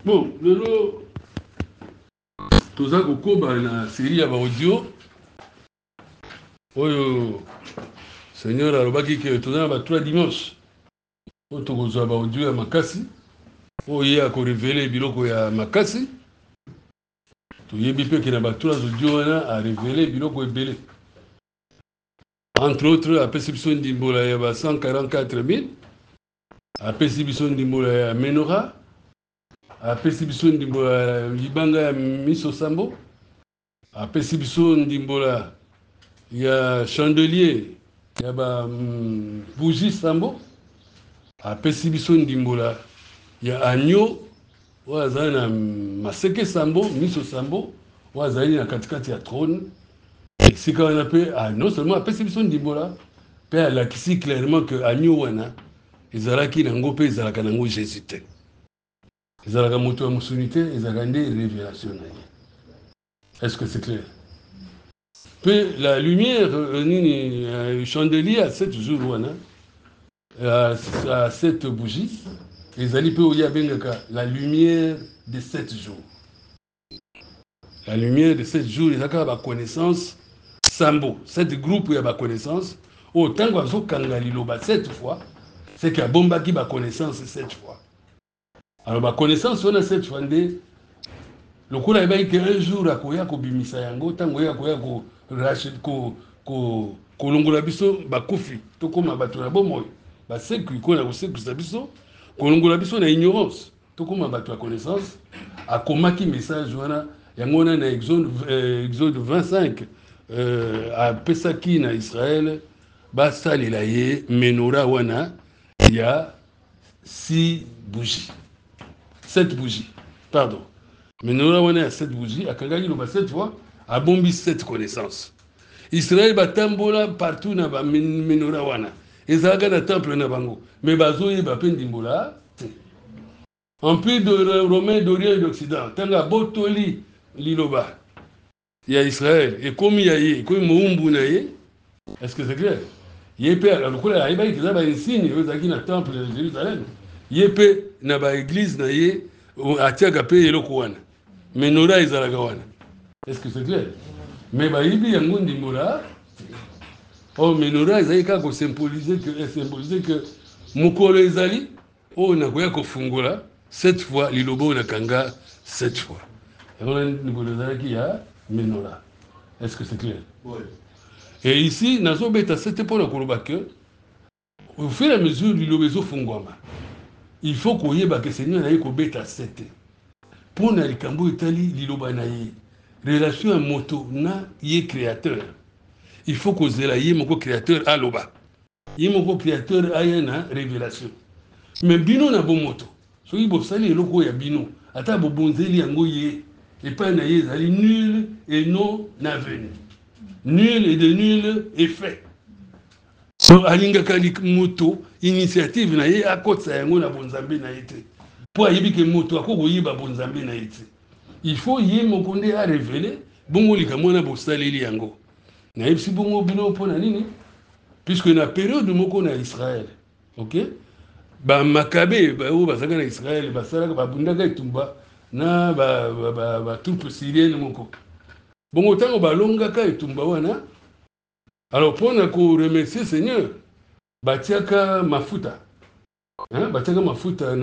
Bon, lelo toza kokoba na série ya audio oyo Seigneur alobaki ke toza na ba 3 dimanche oyo tokozwa ba audio ya makasi oyo ye akorevele biloko ya makasi toyebi mpe ke na ba 3 audio wana arevele biloko ebele entre autres apesi biso ndimbola ya ba 144 000 apesi biso ndimbola ya menorah apesi biso ndimbola ya libanga ya miso sambo apesi biso ndimbola ya chandelier ya ba bougie sambo apesi biso ndimbola ya agneau oyo azali na maseke sambo miso sambo oyo azali na katikati ya trône esika wana mpe non seulement apesi biso ndimbola mpe alakisi clairement que agneau wana ezalaki nango mpe ezalaka nango Jésus te ezalaka moto ya mosuni te ezalaka nde révélation na ye. Est-ce que c'est clair? Puis la lumière nini chandelier à 7 jours wana à 7 bougies ezali mpe oyo abengaka la lumière de 7 jours. La lumière de 7 jours ezalaka ba connaissance sambo 7 groupes ya ba connaissance oyo ntango azokanga liloba 7 fois c'est que abombaki ba connaissance 7 fois. Alors ma connaissance on a cette fois nde lokola ebaki ke un jour akoya kobimisa yango ntango ye akoya kolongola biso bakufi tokóma bato na bomoi basekwi kona kosekwisa biso kolongola biso na ignorance tokóma bato ya connaissance akomaki message wana yango wana na exode 25 apesaki na Israël basalela ye menorah wana ya 6 bougies 7 bougies, pardon. Menorah wana ya 7 bougies, akangaki loba 7 fois, abombi 7 connaissances. Israël batambola partout na ba menorah wana. Ezalaka na temple na bango. Mais bazoyeba mpe ndimbola te. Empire de Romain d'Orient et d'Occident, tanga botoli liloba ya Israël, ekomi ya ye, ekomi moumbu na ye. Est-ce que c'est clair? Ye pe lokola ayebaki keza ba insigne ezalaki na temple de Jérusalem. Ye pe na ba église na ye atiaka pe eloko wana menorah ezalaka wana. Est-ce que c'est clair? Mais bayibi yango ndimbola menorah ezali kaka symboliser que mokolo ezali oyo nakoya kofungola 7 fois liloba oyo nakanga 7 fois yango ndimbola ezalaki ya menorah. Est-ce que c'est clair? Oui. Et ici nazobeta 7 mpona koloba que au fur et à mesure liloba ezofungwama il faut koyeba que Seigneur na ye kobeta 7 pona likambo etali liloba na ye relation ya moto na ye créateur. Il faut kozela ye moko créateur aloba ye moko créateur aya na révélation. Mais bino na bomoto soki bosali eloko ya bino ata bobonzeli yango ye epai na ye ezali nul et non avenu, nul et de nul effet. So alingaka moto initiative na ye akotsa yango na bonzambe na ye te po ayebi ke moto akokoyeba bonzambe na ye te. Il faut ye moko nde arevele bongo likambo wana bosaleli yango nayebisi bongo bino mpona nini puisque na période moko na Israël ok bamakabe oyo bazalaka na Israël basalaka babundaka etumba na batroupe syrienne moko bongo ntango balongaka etumba wana. Alors pour nous remercier Seigneur, batiaka mafuta, batiaka mafuta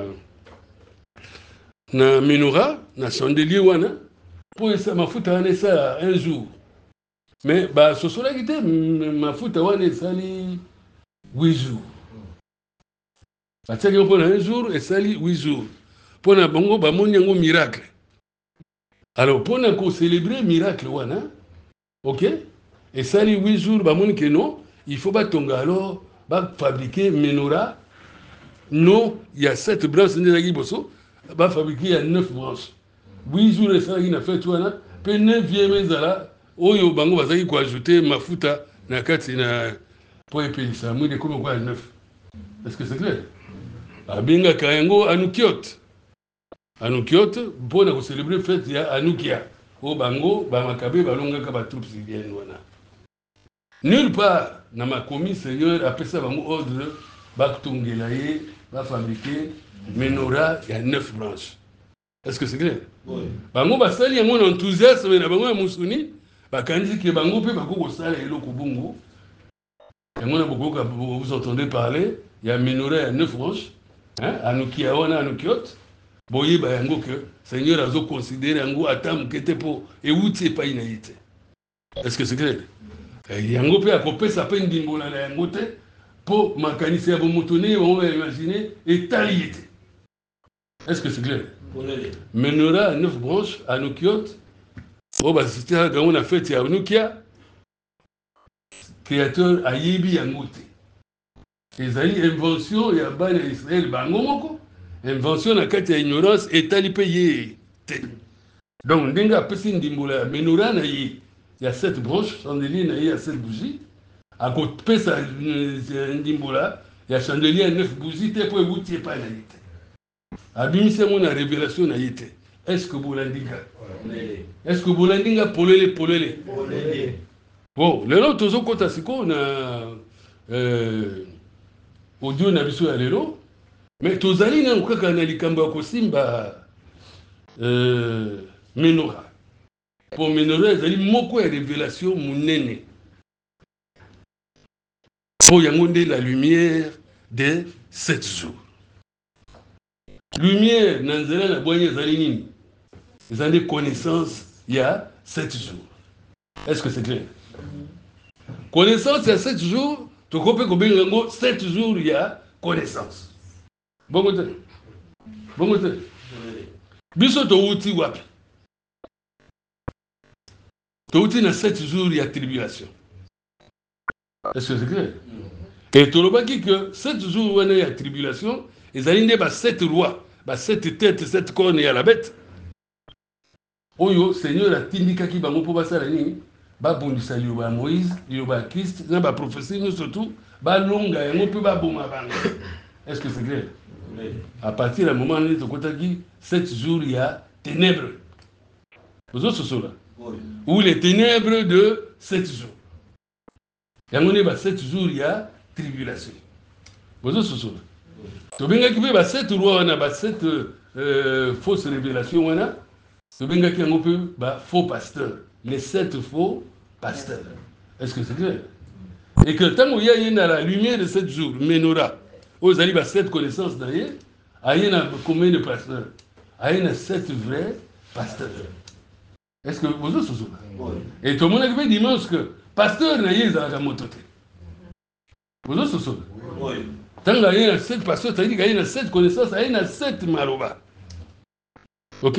na menorah, na chandelier wana, pour esa mafuta wana esa un jour. Mais sosola kite mafuta wana esali 8 jours. Batiaka pour un jour esali 8 jours. Pour na bongo bamoni yango miracle. Alors pour nous célébrer miracle wana, OK? Et ça, les 8 jours, que non, il faut pas tomber alors, fabriquer menorah. Non, il y a 7 branches de la Giboso, fabriquer il y a 9 branches. 8 jours, et ça, il a fait tout, puis 9e zala, oyo bango bazaki ko ajouter mafuta na kati na po epeli ça, moi de comme quoi 9. Est-ce que c'est clair? Abenga kayango anukiot. Anukiot, pour na célébrer fête ya anukia. O bango ba makabe balonga ka ba troupe syrienne wana. Nulle part na makomi Seigneur apesa bango ordre bakutongela ye ba fabriquer menorah ya 9 branches. Est-ce que c'est clair? Bango basali yango na enthousiasme na bango ya musuni bakanisi ke bango pe bakoko sala eloko bongo. Yango na bokoka vous entendez parler, il y a minoré à 9 branches, hein, anukia wana anukiot. Boye ba yango que Seigneur azo considérer yango atam kete po e wuti pa inaite. Est-ce que c'est clair? Yango pe akopesa pe ndimbola na yango te po makanisi ya bomutuni on va imaginer etaliete. Est-ce que c'est clair? Menora à 9 branches, anukiot. Oh bah c'était quand on a fait ya anukia. Créateur ayebi yango te. Ezali invention ya bana Israël bango moko. Invention na kati ya ignorance etali pe ye te. Donc ndenga pesi ndimbola menora na ye. Il y a 7 branches, chandelier na ye a 7 bougies. A côté pesa ndimbola, il y a chandelier à 9 bougies te po wuti pa na ye te. Abimisi mon révélation na ye te. Est-ce que bolandinga? Est-ce que bolandinga polele? Bon, lelo tozo kota siko na audio na biso ya lelo. Mais tozali na kaka na likambo ya kosimba menora. Pour menora ezali moko ya révélation munene. Pour yango nde la lumière des 7 jours. Lumière na nzela na bwanya ezali nini? Ezali connaissance il y a 7 jours. Est-ce que c'est clair? Connaissance il y a 7 jours, tu comprends combien il y a 7 jours il y a connaissance. Bon côté. Bon côté. Biso to uti wapi. To uti na 7 jours il y a tribulation. Est-ce que c'est clair? Et tu le dis que 7 jours où il y a tribulation, ils allaient ba 7 rois, ba 7 têtes, 7 cornes et à la bête. Oyo Seigneur a tindika ki bango po basala nini? Ba bondisa liyoba Moïse, liyoba Christ, na ba prophétie nous surtout, ba longa yango pe ba boma bango. Est-ce que c'est clair? À partir du moment où on a 7 jours, il y a ténèbres. Vous autres, c'est là. Ou les ténèbres de 7 jours. Il y a 7 jours, il y a tribulation. Vous autres, c'est là. Tu bien qu'il y a 7 lois, on a 7 fausses révélations, on a. Tu bien qu'il y a faux pasteurs. Les 7 faux pasteurs. Est-ce que c'est clair? Et que tant qu'il y a la lumière de 7 jours, Ménorah, vous avez 7 connaissances d'ailleurs, il y a combien de pasteurs? Il y a 7 vrais pasteurs. Est-ce que vous avez ça? Et tout le monde a dit que pasteur n'a pas de mototé. Vous avez ça? Tant qu'il y a 7 pasteurs, ça veut dire qu'il y a 7 connaissances, il y a 7 maroba. Ok?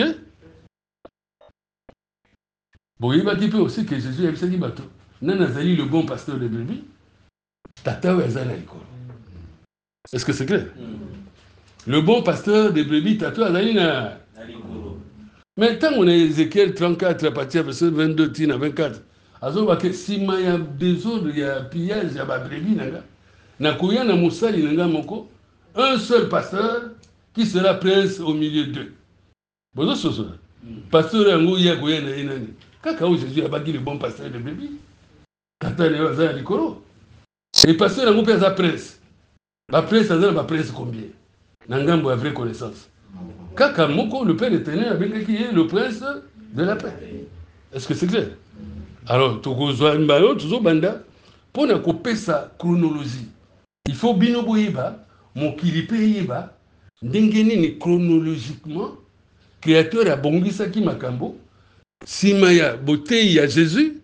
Bon, il va dire aussi que Jésus a dit que Nanazali, le bon pasteur de brebis, Tata Wazana Ikolo. Est-ce que c'est clair? Le bon pasteur de brebis, Tata Wazana Ikolo. Mais tant qu'on a Ézéchiel 34, à partir de verset 22, 24, alors que si il y a désordre, il y a pillage, il y a brebis, Nakoya na Moussali Nanga Moko, un seul pasteur qui sera prince au milieu d'eux. Bon, c'est ça. Pasteur Angouya Goya Nainani. Quand Jésus a bâti le bon pasteur de brebis, Tata Wazana Ikolo. Et pasteur Angouya est un prince. La prince, c'est la prince combien? Nangambo a vraie connaissance. Kaka Moko, le Père éternel, avec qui est le prince de la paix. Est-ce que c'est clair? Alors, Togo Banda, pour ne couper sa chronologie, il faut binobo yeba, mon kilipe yeba, ndengeni chronologiquement, créateur a bongisa ki makambo, si maya beauté ya Jésus,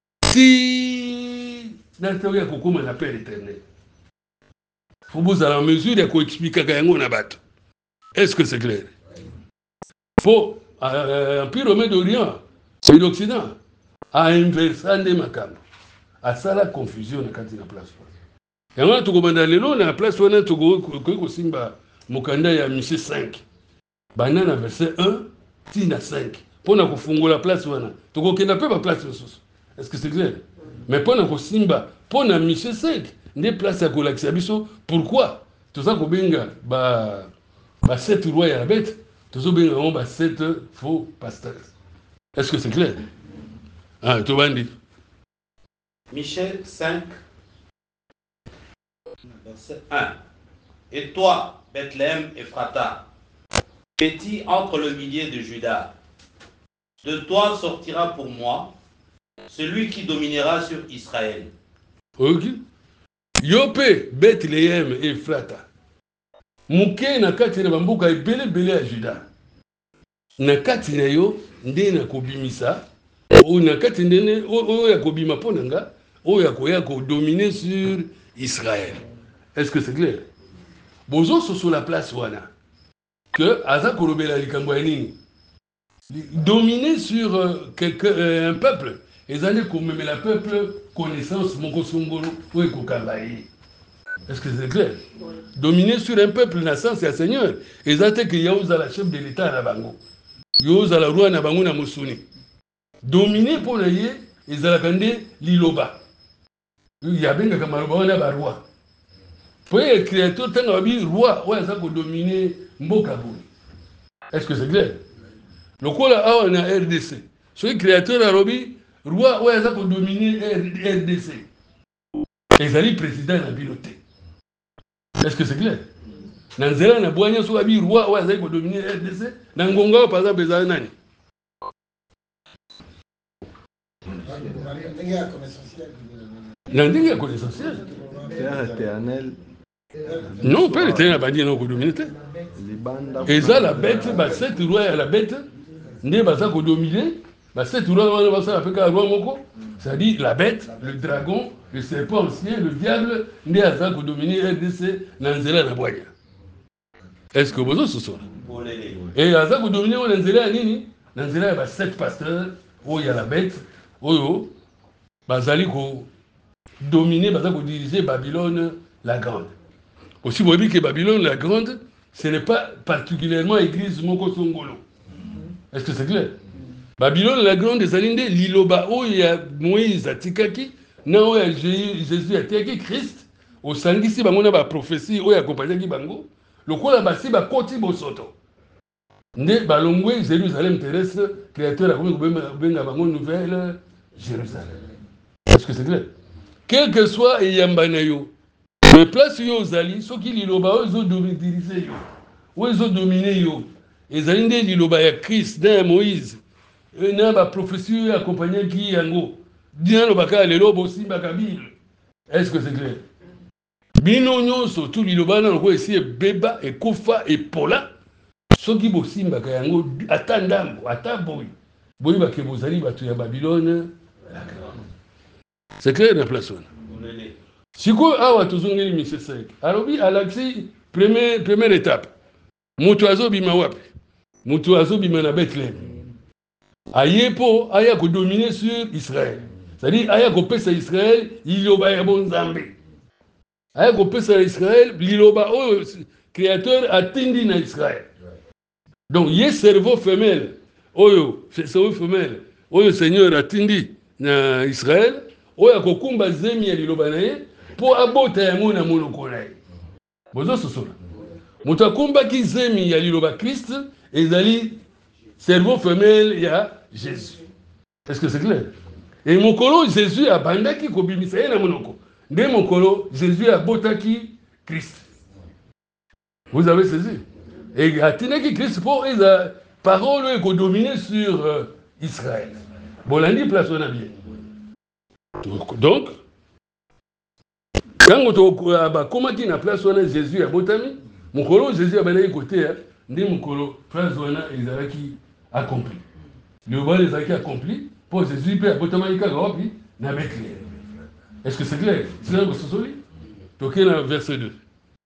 si n'intérêt kokoma la Père éternel. Faut vous aller en mesure de expliquer quand na bato. Est-ce que c'est clair? Pour l'Empire romain d'Orient et d'Occident a inversé des makambo. À ça la confusion na kati na place. Et on a tout commandé lelo na place on a tout ko simba mokanda ya Michée 5. Banana verset 1 tina 5. Pour na kufungula place wana. To ko kenda pe ba place soso. Est-ce que c'est clair? Mais pour na ko simba pour na Michée 5. Des places à Kolaksia biso. Pourquoi? Tout ça ko benga ba 7 rois ya la bête. Tout ça benga ba 7 faux pasteurs. Est-ce que c'est clair? Ah, tu vas dire. Michée 5, verset 1. Et toi, Bethléem Ephrata, petit entre le millier de Juda. De toi sortira pour moi celui qui dominera sur Israël. Ok. Yope, Bethléem et Frata. Muke na kati na bambuka ebele bele ya Juda. Na kati na yo nde na kobimisa. O na kati ndene o ya kobima ponanga, o ya koya ko dominer sur Israël. Est-ce que c'est clair? Bozo sur la place wana. Que aza kolobela likambo ya nini? Dominer sur un peuple. Ils allaient comme le peuple connaissance moko songolo ou ekokambaye. Est-ce que c'est clair? Dominer sur un peuple naissance c'est Seigneur. Ils allaient que yaouza la chef de l'État na bango. Yaouza la roi na bango na musuni. Dominer pour le yé, ils allaient kande liloba. Il y a bien que maroba na ba roi. Pour les créateurs tant abi roi, ouais ça ko dominer mboka boui. Est-ce que c'est clair? Le quoi là on a RDC. Celui créateur a robi roi ouais ça pour dominer RDC. Ils allaient président la piloté. Est-ce que c'est clair? Nanzela na boanya so abi roi ouais ça pour dominer RDC. Nangonga par exemple ezali nani? Nandinga ya connaissance. Père éternel. Non, Père éternel a dit non pour dominer. Et ça la bête, bah cette roi à la bête, n'est pas ça pour dominer. Bah cette roi on va ça avec un roi moko. C'est-à-dire la bête, le dragon, le serpent ancien, le diable, n'est pas ça pour dominer RDC Nanzela na boanya. Est-ce que vous avez ce soir? Et à ça pour dominer Nanzela nini? Nanzela bah sept pasteurs, où il y a la bête, où bah zali ko dominer, bah ça pour diriger Babylone la grande. Aussi vous voyez que Babylone la grande, ce n'est pas particulièrement l'église Moko Songolo. Est-ce que c'est clair? Babylone la grande des Alindés, Liloba, où il y a Moïse à Tikaki, non, il y a Jésus à Tikaki, Christ, au Sangisi, on a une prophétie, où il y a accompagné Bango, le quoi là-bas, c'est Koti Bosoto. Né Balongwe, Jérusalem terrestre, créateur a commis Bango nouvelle Jérusalem. Est-ce que c'est clair? Quel que soit Yambanayo, mais place aux alliés, ceux qui Liloba, ils ont dominé, ils ont dominé, ils ont dit Liloba, il y a Christ, dans Moïse. Il y a une prophétie accompagnée qui est en haut. Bien le baka, les lobes aussi, bakabil. Est-ce que c'est clair? Binonyo, surtout Liloba, on voit ici Beba et Kofa et Pola. Ceux qui bossent, baka yango, attendant, attendant, boy, baka bozali, batu ya Babylone. C'est clair, la place. Si quoi, awa, tous on est mis 5. Alors, à l'axi, première étape. Moutouazo bima wapi. Moutouazo bima na Bethléem. Ayepo, aya ko dominer sur Israël. C'est-à-dire, aya ko pesa Israël, iloba ya bon Zambé. Aya ko pesa Israël, l'iloba, oh, créateur attendi na Israël. Donc, yé cerveau femelle, oyo, cerveau femelle, oyo Seigneur attendi na Israël, oyo ko kumba zemi ya liloba na ye, pour abota ya mona monoko na ye. Bozo sosola. Moto akumba ki zemi ya liloba Christ, ezali cerveau femelle, il y a Jésus. Est-ce que c'est clair? Et mokolo, Jésus a bandaki kobimisa ye na monoko. Nde mokolo, Jésus a botaki Christ. Vous avez saisi? Et atinaki Christ pour les paroles qui dominent sur Israël. Bolandi place on a bien. Donc, quand on a comment qui na place on a Jésus a botami, mokolo Jésus a bandaki côté, nde mokolo place on a Israël accompli. Le roi des acquis accompli, pour Jésus, Père, Botamanica, Gawapi, n'a pas clair. Est-ce que c'est clair? C'est là que c'est solide. Donc, il y a le verset 2.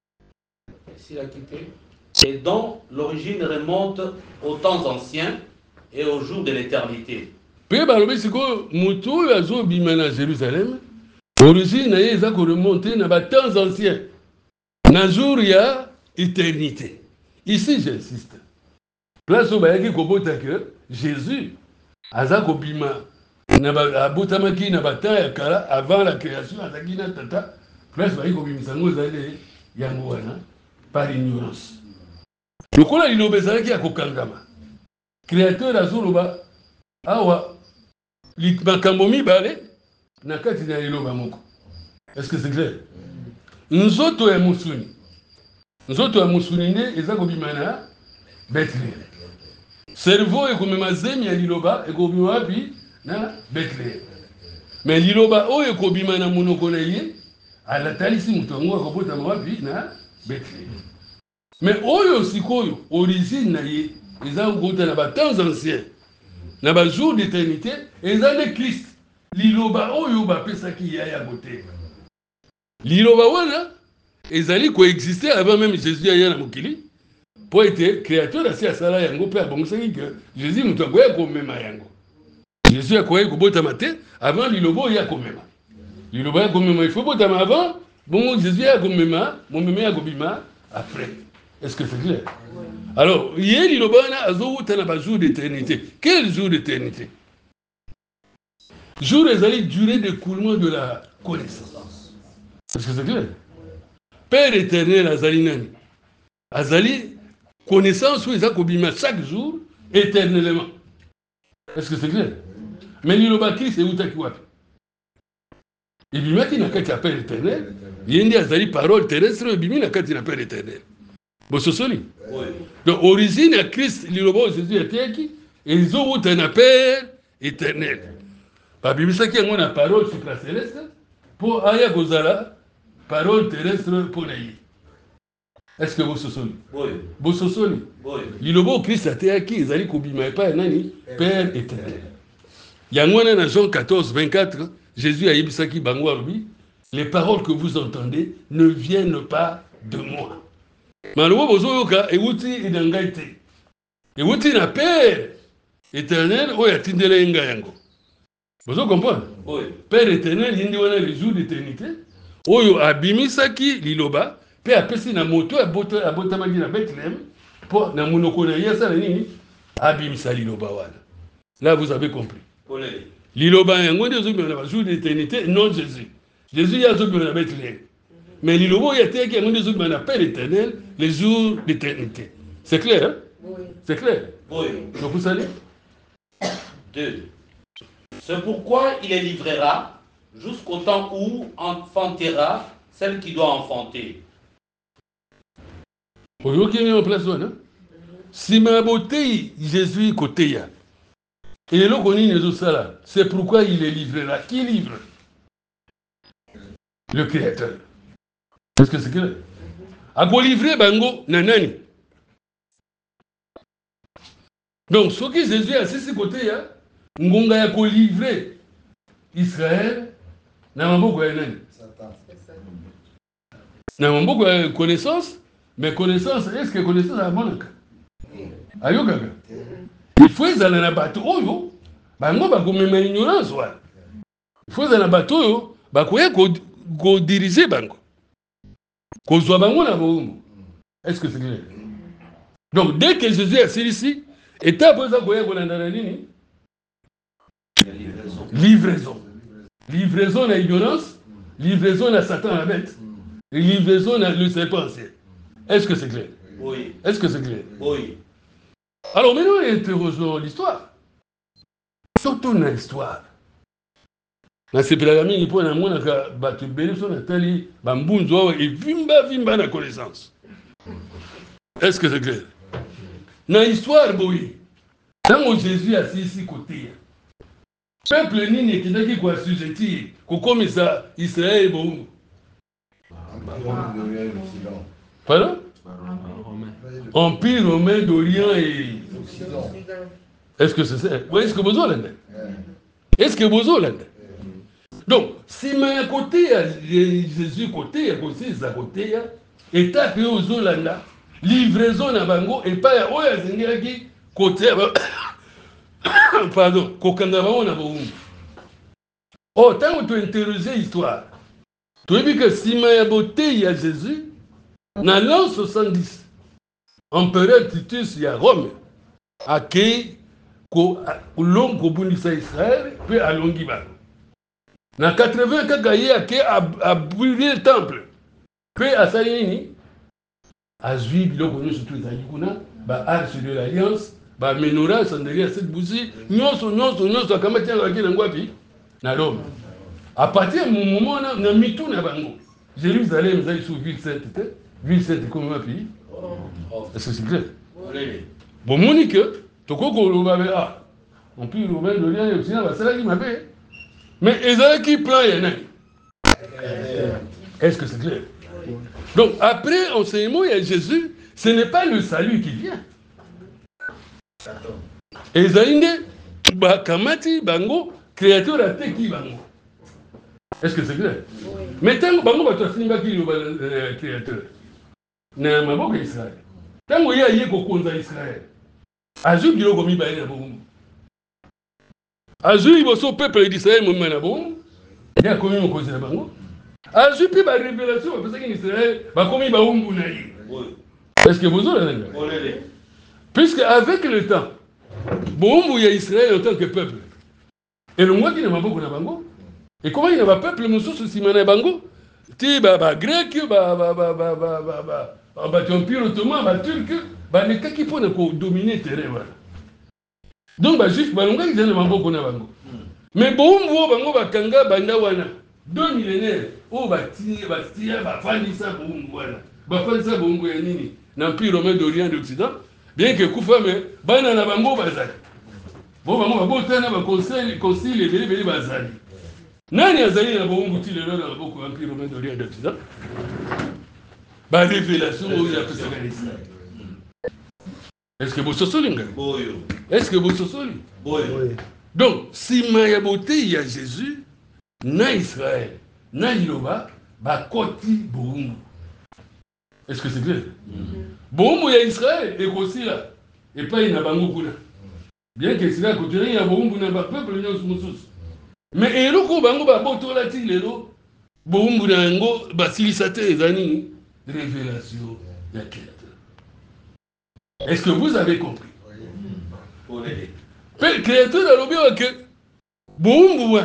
Et dont l'origine remonte aux temps anciens et aux jours de l'éternité. Père, c'est que Moutou, il y a Bimana à Jérusalem. L'origine, il y a remonté dans les temps anciens. Dans jour, il y a éternité. Ici, j'insiste. Place où il y a Jésus, Azako Bima, Abotamaki Nabata, avant la création, Azakina Tata, place où il y a par ignorance. Le coup là, il y a Kokangama. Créateur Azuruba, Awa, Makambomi Bale, Nakati na Iloba Moko. Est-ce que c'est clair? Nous autres, Moussuni. Nous autres, Moussuni, Ezako Bimana. Bethléem. Cerveau ekomema zemi ya liloba ekobima wapi na Bethléem. Mais liloba oyo ekobima na monoko na ye alatalisi mutu yango akobotama wapi na Bethléem. Mais oyo sikoyo origine na ye eza kokota na batemps anciens na bajour d'éternité eza nde Christ liloba oyo bapesaki ya ya motema. Liloba wana ezali coexister avant même Jésus aya na mokili po ete créateur asi asala yango pe abongisaki que Jésus mutu akoya komema yango. Jésus akoya kobotama te avant liloba oyo akomema. Liloba ya komema il faut botama avant bon Jésus ya komema momeme ya kobima après. Est-ce que c'est clair? Alors, il y a le jour d'éternité. Quel jour d'éternité? Jour des durée d'écoulement de la connaissance. Est-ce que c'est clair? Père éternel, Azali Nani. Azali, connaissance où ils ont chaque jour, éternellement. Est-ce que c'est clair? Mais l'Ilobaki, c'est où tu as. Et bien, il y a un Père éternel. Il y a une parole terrestre, et bien, il y a un Père éternel. Bososoli. Donc, origine à Christ, l'Ilobo, Jésus était qui? Et ils ont un Père éternel. La Bible dit qu'il y a une parole supracéleste pour Aya Gozala, parole terrestre pour Naï. Est-ce que vous sosoli? Oui. Bososoli. Oui. L'Ilobo, Christ était qui? Ils allaient kobima pas nani? Père éternel. Il y a un dans Jean 14, 24, Jésus a dit Bisaki Bangwarubi, les paroles que vous entendez ne viennent pas de moi. Malobo bozoyoka ewuti inangai te. Ewuti na Père éternel oyo atindela yenga yango. Bozo comprendre? Oui. Père éternel yindi wana le jour d'éternité oyo abimisaki liloba pe apesi na moto abotamaki na Bethléem po na monoko na yesa na nini abimisa liloba wana. Là vous avez compris. Liloba yango ndio zobima na jour d'éternité non Jésus. Jésus ya zobima na Bethléem. Mais l'Ilobo y a été qui a des jours appelle éternel les jours d'éternité. C'est clair, hein? Oui. C'est clair? Oui. Donc vous savez? 2. C'est pourquoi il les livrera jusqu'au temps où enfantera celle qui doit enfanter. Pour vous qui est mis en place, hein? Si ma beauté, Jésus côté ya. Et là, on est les autres, c'est pourquoi il les livrera. Qui livre? Le Créateur. Est-ce que c'est clair? A quoi livrer bango nanani? Donc, ce que Jésus a ce côté, ngonga ya ko livrer Israël na maboko ya nani? Na maboko ya connaissance, mais connaissance, est-ce que connaissance a monaka? Ayoka. Il faut ezala na bato oyo bango ba komema ignorance wa. Il faut ezala na bato oyo ba koya ko diriger bango. Est-ce que c'est clair? Donc, dès que Jésus est ici, étape ça livraison. Livraison à l'ignorance, livraison à Satan à la bête, et livraison à le serpent ancien. Est-ce que c'est clair? Oui. Est-ce que c'est clair? Oui. Alors maintenant, interrogeons l'histoire. Surtout dans l'histoire. Na sepelaka mingi mpo na monaka bato ebele so natali bambunzu awa evimba na connaissance. Est-ce que c'est clair? Na histoire boyi ntango Jésus asisi koteya peuple nini ekendaki koassujetir kokomisa Israël bongo? Pardon? Empire romain d'Orient et Occident. Est-ce que c'est ça? Est-ce que vous avez? Est-ce que vous avez? Donc, si ma côté Jésus côté à côté étape aux Zolanda livraison à bango et pas oya zengaki côté pardon kokanga bango na bongo. Oh, tant que tu interroger l'histoire. Tu as vu que si ma beauté à Jésus dans l'an 70 empereur Titus à Rome a qui ko long ko bunisa Israël puis à Longiba. Na 80 kaka ye ake a brûlé le temple. Puis à Salini a zui biloko nyonso tout ezali kuna ba arche de l'alliance ba menorah chandelier à cette bougie nyonso akamati yango na ngwapi na Rome. À partir du moment na mitu na bango Jérusalem ezali sous ville sainte comme un pays. Est-ce que c'est clair? Bon, Monique, Tokoko Lobabe, ah, on peut le de lien, c'est là qui m'a fait. Mais Ezra qui plan, il y en a. Est-ce que c'est clair? Donc, après enseignement, il y a Jésus, ce n'est pas le salut qui vient. Ezaïne, Kamati, Bango, créateur a teki Bango. Est-ce que c'est clair? Mais tant que Bango va te finir qui le créateur. N'a pas beaucoup Israël. Tant qu'il y a yé kokonza Israël. Azu bilo komi ba na boum. Azu iboso peuple d'Israël mo na boum. Ya komi mo kozi na Bango. Azu pi ba révélation parce que Israël ba komi ba umbu na yi. Est-ce que vous avez entendu? Puisque avec le temps, bon, il y a Israël en tant que peuple. Et le mois qui n'a pas beaucoup de Bango. Et comment il n'y a pas peuple, nous sommes aussi mané Bango? Tu es grec, empire ottoman, turc, les cas qui peuvent dominer le terrain. Donc, juste, ils n'ont pas beaucoup de Bango. Mais bon, Bango, Kanga, Bandawana, 2 millénaires, oh, Bastia, Fandissa, Bongoana, Bafandissa, Bongoanini, l'Empire romain d'Orient et d'Occident. Bien que Koufa, mais Banana Bango Bazali. Bon, Bango Tana va concile et Bélé Bazali. Nani Azali n'a pas oublié le nom de beaucoup Empire romain d'Orient et d'Occident. Bah, révélation, où il a fait ça. Est-ce que vous sosolez? Est-ce que vous sosolez? Donc, si Mayaboté, il y a Jésus, na Israël, na Yoba, bah, Koti Boumou. Est-ce que c'est clair? Bon, il y a Israël, et aussi là, et pas il y a Bango Kuna. Bien que c'est là, quand il y a Bango Kuna, peuple, il y a Moussous. Mais et le coup, Bango, Baboto, la tille, Bango Kuna, Basilisate, les années, révélation, il y a créateur. Est-ce que vous avez compris? Le créateur a l'objet que Bango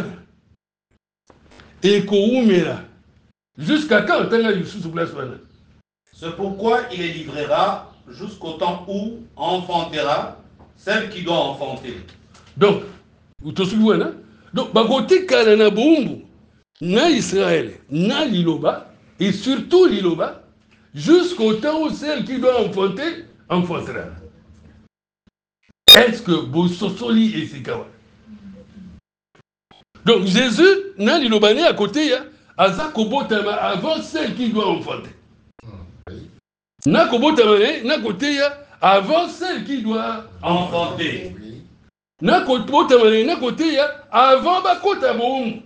et Koumela, jusqu'à quand on a eu sous place? C'est pourquoi il les livrera jusqu'au temps où enfantera celle qui doit enfanter. Donc, vous te souvenez, donc, Bagoté Kalana Boumbu, na Israël, na Liloba, et surtout Liloba, jusqu'au temps où celle qui doit enfanter, enfantera. Est-ce que vous sosoli et Sikawa? Donc, Jésus, na Liloba, à côté, Azakobotama, avant celle qui doit enfanter. Na côté avant celle qui doit enfanter. Na côté avant bakota boum.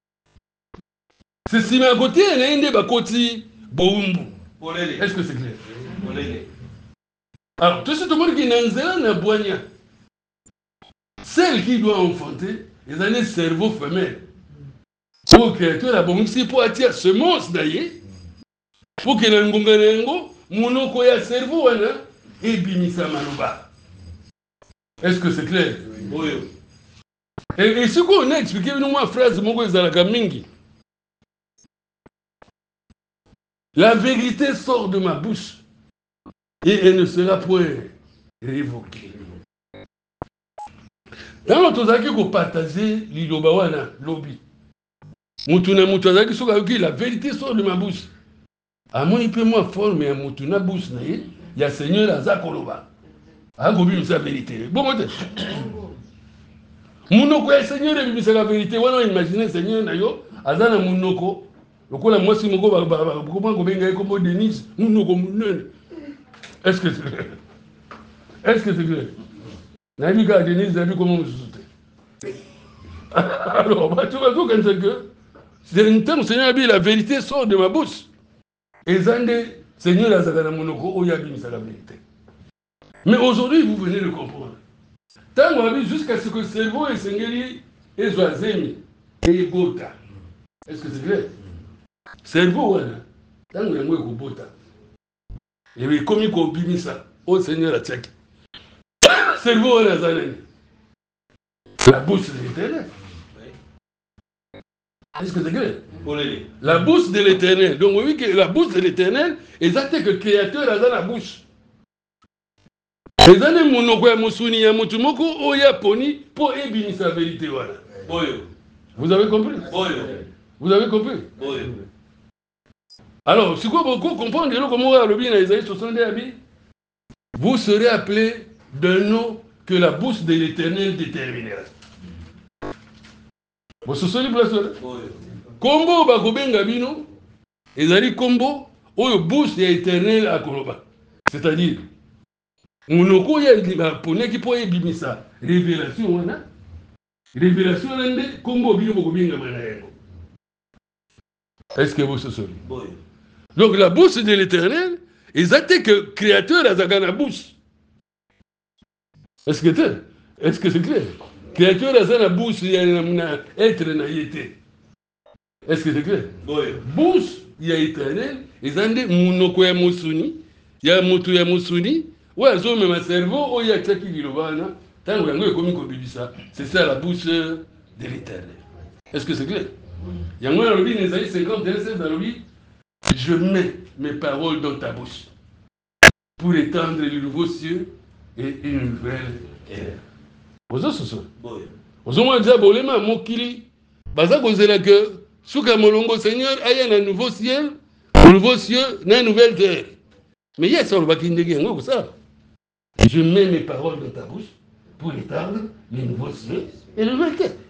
C'est si ma côté na inde bakoti boum. Est-ce que c'est clair? Alors tout ce monde qui nanzela na boigna. Celle qui doit enfanter, les années cerveau femelle. Pour créateur la boum si pour attirer semence d'ailleurs. Pour que l'angonganengo monoko ya cerveau wana ebimisa maloba. Est-ce que c'est clair? Oui. Et ce qu'on a expliqué nous moi phrase moko ezalaka mingi. La vérité sort de ma bouche et elle ne sera point révoquée. Dans notre zaki ko partager liloba wana lobi. Mutuna mutazaki soka yoki la vérité sort de ma bouche. À moi, il peut moi former un moutouna bouche, il y a Seigneur Azakoloba. A gobi sa vérité. Bon, Mounoko est Seigneur et c'est la vérité. On a imaginé Seigneur Nayo, Azana Mounoko. Le coup, la moi, si mon go, comment go benga comme Denise, Mounoko Mounen. Est-ce que c'est clair? Est-ce que c'est clair? Naviga Denise, vous avez vu comment vous sautez? Alors, tu vas tout comme ça que c'est un temps, Seigneur, la vérité sort de ma bouche. Et Zande, Seigneur Azakana Monoko, Oyabim, c'est la vérité. Mais aujourd'hui, vous venez de comprendre. Tant qu'on a vu jusqu'à ce que le cerveau et Seigneur et Zoazemi et Gota. Est-ce que c'est clair? Cerveau, voilà. Tant qu'on a vu Gota. Et puis, comme il a vu ça, au Seigneur a tchèque. Cerveau, voilà, Zane. La bouche de l'éternel. Est-ce que c'est clair? La bouche de l'éternel. Donc, on dit que la bouche de l'éternel, exactement que le créateur a dans la bouche. Les années monoko musuni ya mutu moko oya poni pour ébini sa vérité voilà. Vous avez compris? Vous avez compris? Alors, si vous beaucoup comprendre comment le bien Isaïe 62 habits, vous serez appelés d'un nom que la bouche de l'Éternel déterminera. Vous souvenez place là? Combo bakobenga bino ezali combo oyo bouche ya Éternel akoloba. C'est-à-dire monoko ya poneki po ebimisa révélation wana. Révélation nde combo bino bakobenga mana yango. Est-ce que vous souvenez? Donc la bouche de l'Éternel, exact que créateur a la bouche. Est-ce que c'est clair? Créateur a la bouche, il y a un être naïté. Est-ce que c'est clair? Bouche, il y a éternel, ils ont dit monoko ya musuni, il y a moto ya musuni, ouais, ils ont même un cerveau, il y a qui dit le vana, tant que vous comme ça, c'est ça la bouche de l'Éternel. Est-ce que c'est clair? Il y a un lobby, les années 50, dans le lobby, je mets mes paroles dans ta bouche pour étendre les nouveaux cieux et une nouvelle terre. Vous avez ce vous avez dit bolema mokili baza kozela que suka molongo Seigneur aya un nouveau ciel, un nouveau cieux, une nouvelle terre. Mais hier ça le bakindegi ngo ça. Je mets mes paroles dans ta bouche pour étendre les nouveaux cieux et une nouvelle terre.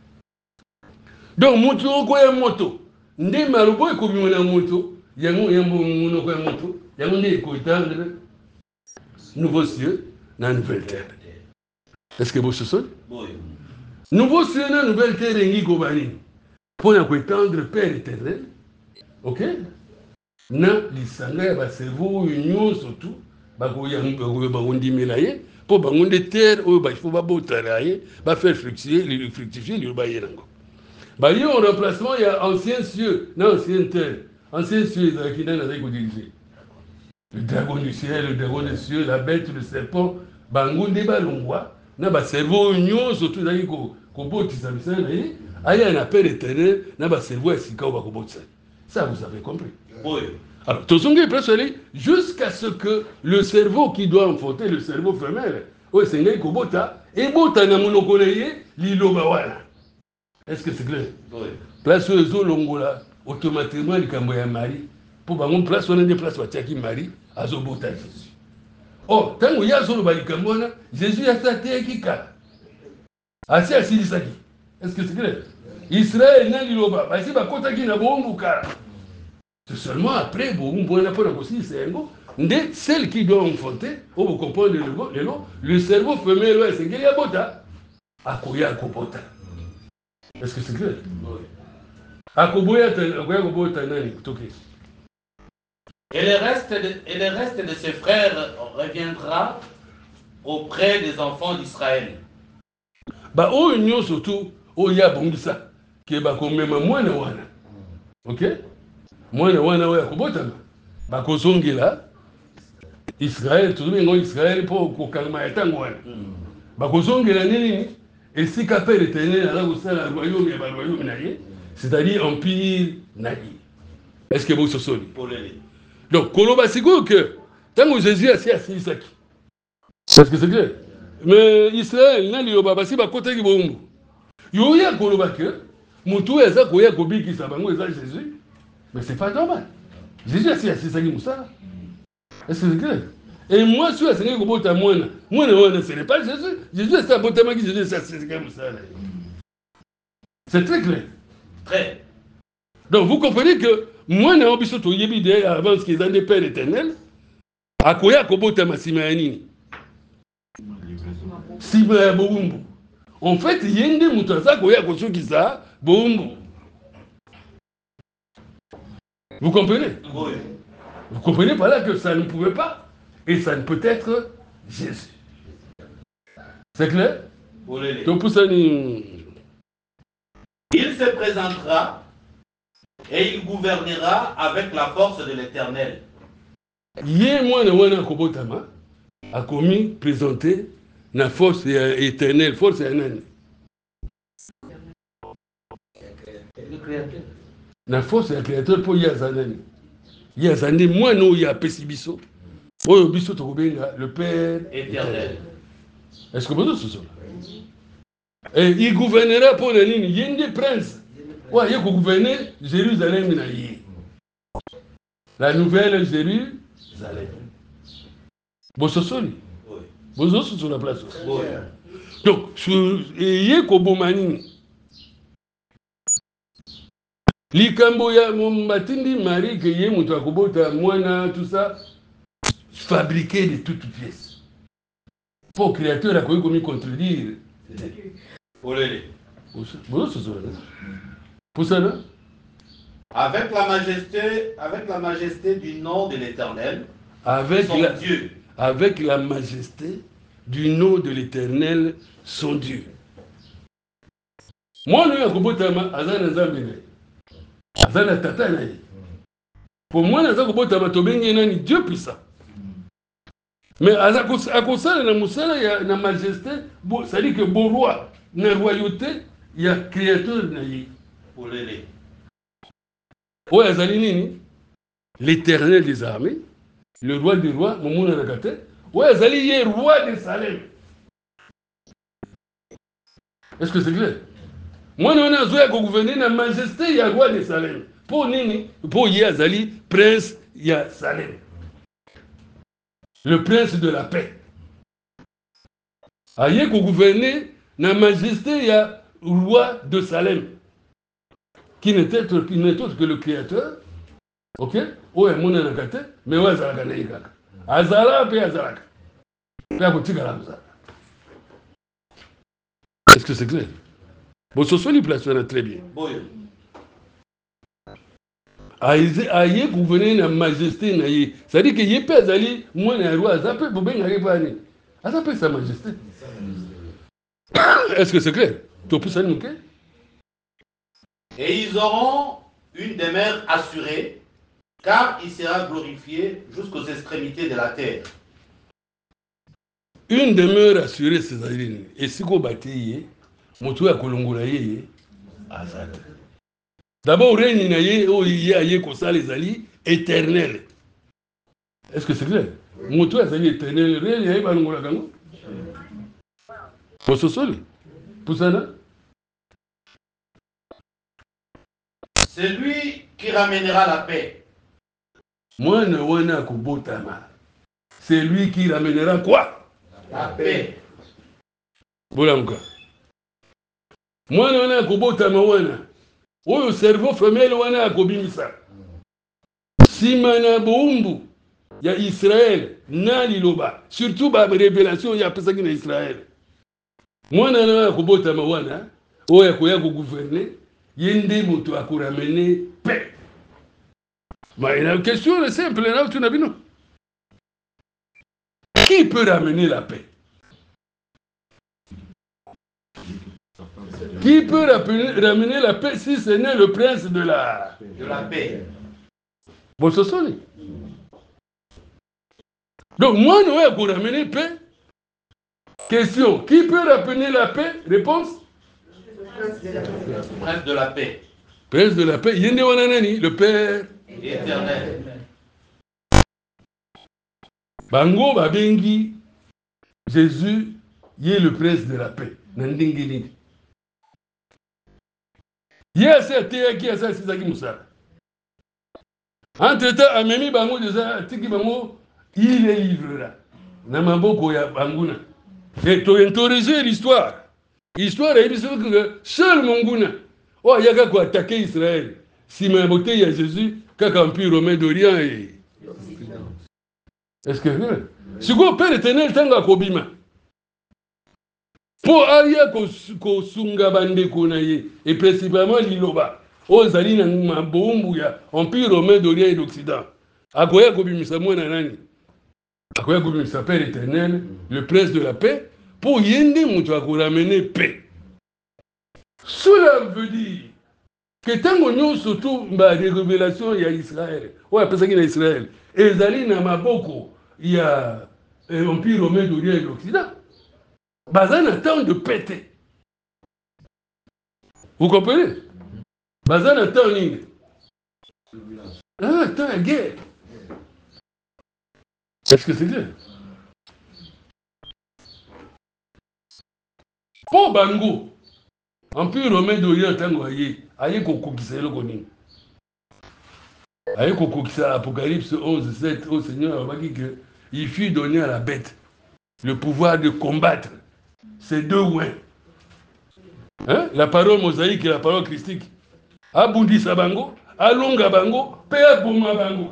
Donc moto ko ya moto nde marubo ko bimona moto yango yambo muno ko ya moto yango nde ko étendre nouveau cieux na nouvelle terre. Est-ce que vous se souvenez? Nouveau cieux na nouvelle terre ngi ko bani pour étendre Père éternel. OK? Na lisanga ya ba cerveau union surtout ba ko yango ba ondimela ye pour ba ngonde terre o ba faut ba botala ye ba faire fructifier le baye nango. Bah, il y a un remplacement, il y a ancien cieux, non ancien terre. Ancien cieux, qui n'a rien à diriger. Le dragon du ciel, le dragon des cieux, la bête, le serpent, bangoun débat l'ongwa, n'a pas cerveau union, surtout d'ailleurs qu'on peut utiliser ça, il y a un appel éternel, n'a pas cerveau et sika ou ba kobotsa. Ça, vous avez compris. Oui. Alors, tout ce qui est presque jusqu'à ce que le cerveau qui doit enfanter, le cerveau femelle, ouais, c'est un kobota, et bota na monokoleye, l'iloba wala. Est-ce que c'est clair? Oui. Place où les longola, automatiquement, les camboya mari, pour avoir une place où on a des places où on a mari, à Zobota Jésus. Oh, tant qu'il y a sur le camboya, Jésus a sa terre qui ka. Assez à Silisaki. Est-ce que c'est clair? Israël n'a pas de si bakota qui n'a pas de c'est seulement après, bon, n'a pas aussi, c'est un go. Celle qui doit enfanter, vous comprenez le cerveau femelle, c'est qu'il y a bota. À quoi il y a bota? Est-ce que c'est clair? Oui. Et le reste de ses frères reviendra auprès des enfants d'Israël. Bah, oh, union surtout, oh, il y a bon ça, qui est comme même moi, ok? Moi, ouais, Kobotama. Bah, Kosongila, Israël, tout le monde Israël pour Kokalma et Tangouane. Bah, Kosongila, et si qu'appelle l'éternel, le royaume, c'est-à-dire empire naïf. Est-ce que vous se souvenez? Donc, Koloba Sigo, que tant que Jésus a assis Isaki. Est-ce que c'est clair? Mais Israël, n'a pas passé par côté de Bombo. Il y a Koloba que, Moutou et Zako, il y a Kobi qui s'abango et Jésus. Mais c'est pas normal. Jésus a assis Isaki Moussa. Est-ce que c'est clair? Et moi, je suis assis au bout de moi, ce n'est pas Jésus. Jésus est un bout qui Jésus est assis comme ça. C'est très clair. Très. Donc, vous comprenez que moi, je suis un peu avant ce qu'ils ont des pères éternels. À quoi il y a un Simayanini? Simaya Boumbu. En fait, il y a une des moutazas qui a un qui ça, Boumbu. Vous comprenez? Oui. Vous comprenez par là que ça ne pouvait pas. Et ça ne peut être Jésus. C'est clair? Donc pour ça, il se présentera et il gouvernera avec la force de l'Éternel. Yé moi Kobotama a commis présenter la force éternelle, force éternelle. La force est créateur pour Yazanani. Yazanani, moi non, il y a Pessibiso. Le Père éternel. Est-ce que vous avez ce et il gouvernera pour la ligne. Il y a des princes. Ouais, il y a gouverner Jérusalem. La nouvelle Jérusalem. Vous savez, Bozo sur la place. Boya. Donc, yé kobomani. Likambo ya Matindi Marie que yé mutu akobota mwana tout ça fabriqué de toutes pièces. Pour créateur a komi contredire. Olele. Bozo sur la place. Pour ça là. Avec la majesté du nom de l'Éternel, Dieu. Avec la majesté du nom de l'Éternel, son Dieu. Moi, nous avons Kobotama, Azana Zambene. Azana Tatana. Pour moi, nous avons Kobotama, Tobengenani, Dieu puissant. Mais à cause de la majesté, ça dit que bon roi, dans la royauté, il y a créateur. Olele. Oui, Azali l'Éternel des armées, le roi des rois, Momouna Nakate. Oui, Azali est roi de Salem. Est-ce que c'est clair? Moi, on a joué à gouverner dans la majesté, il y a roi de Salem. Pour Nini, pour Azali, prince, il y a Salem. Le prince de la paix. Aïe, gouverner dans la majesté, il y a roi de Salem. Qui n'était autre que le créateur. Ok? Ou est mon anakate, mais où est Azalaka Neikaka? Azala pe Azalaka. Est-ce que c'est clair? Bon, ce sont les places très bien. Aïe, vous venez dans la majesté, naïe. Ça dit que yé pe Azali, moi, n'a roi, Azapé, vous venez à Répani. Azapé, sa majesté. Est-ce que c'est clair? Tu peux ça nous dire? Et ils auront une demeure assurée, car il sera glorifié jusqu'aux extrémités de la terre. Une demeure assurée, c'est-à-dire, et si vous battez, Motou a Kolongolaye, Azad. D'abord, règne naye, oh, il y a les alliés éternels. Est-ce que c'est clair? Motou a les éternels, règne naye, Balongolagango. Pour ce sol, pour ça, là? C'est lui qui ramènera la paix. C'est lui qui ramènera quoi? La paix. Bolamka. Moi, on a Kobotama wana. Oyo cerveau femelle wana akobimisa. Simana boumbu. Ya Israël. Nali loba. Surtout ba révélation ya pesaki na Israël. Moi, on a Kobotama wana. Oyo akoya ko gouverner. Yende moto a ramener paix. Mais la question est simple, là, tu n'as vu non? Qui peut ramener la paix? Qui peut ramener la paix si ce n'est le prince de la paix? Bon, ce sont les. Donc, moi, nous avons ramener paix. Question, qui peut ramener la paix? Réponse? Prince de la paix. Prince de la paix. Yende wananani, le Père éternel. Bango babengi Jésus, il est le prince de la paix. Nandingini. Yes, qui a ça, c'est ça qui nous sert. Entre-temps, Amemi Bango déjà, Tiki Bango, il est livrera. Namaboko ya Banguna. Et tu as interrogé l'histoire. L'histoire est que seul Monguna, oh, il y a quoi attaquer Israël. Si ma beauté, il y a Jésus, quand l'Empire romain d'Orient est. Est-ce que. Si vous Père éternel, tant que Kobima. Pour Aya Kosunga Bande Konaye, et principalement l'Iloba, aux Alina Mabombuya, Empire romain d'Orient et d'Occident. Akoya Kobimisa Mouanani. Akoya Kobimisa Père éternel, le prince de la paix. Pour Yende Moutoua ramener paix. Cela veut dire que tant qu'on a surtout des révélations, il y a Israël. Ouais, parce qu'il y a Israël. Et Zali Namaboko, il y a l'Empire romain d'Orient et l'Occident. Bazan attend de péter. Vous comprenez? Bazan attend une. Ah, attends, la guerre. Est-ce que c'est clair? Pour Bango, Empire romain d'Orient, aïe kokokisa le koni. Aïe kokokisa Apocalypse 11, 7, au Seigneur a dit qu'il fut donné à la bête le pouvoir de combattre. C'est deux ouins. Hein? La parole mosaïque et la parole christique. Abundisa bango, alonga bango, pea boma bango.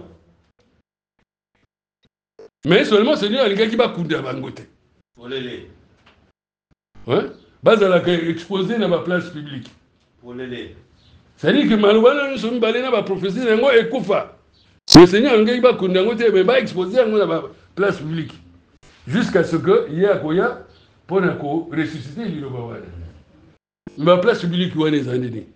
Mais seulement Seigneur, il y a qui va kunda bango te. Polele. Hein? Bazala exposé dans la place publique. Polele. C'est-à-dire que malheureusement, nous sommes allés dans la prophétie de et Koufa. Le Seigneur, il va kunda bango te, mais va exposer dans la place publique. Jusqu'à ce que, il y a Koya, pour ressusciter l'île mais la place publique, il y a des années.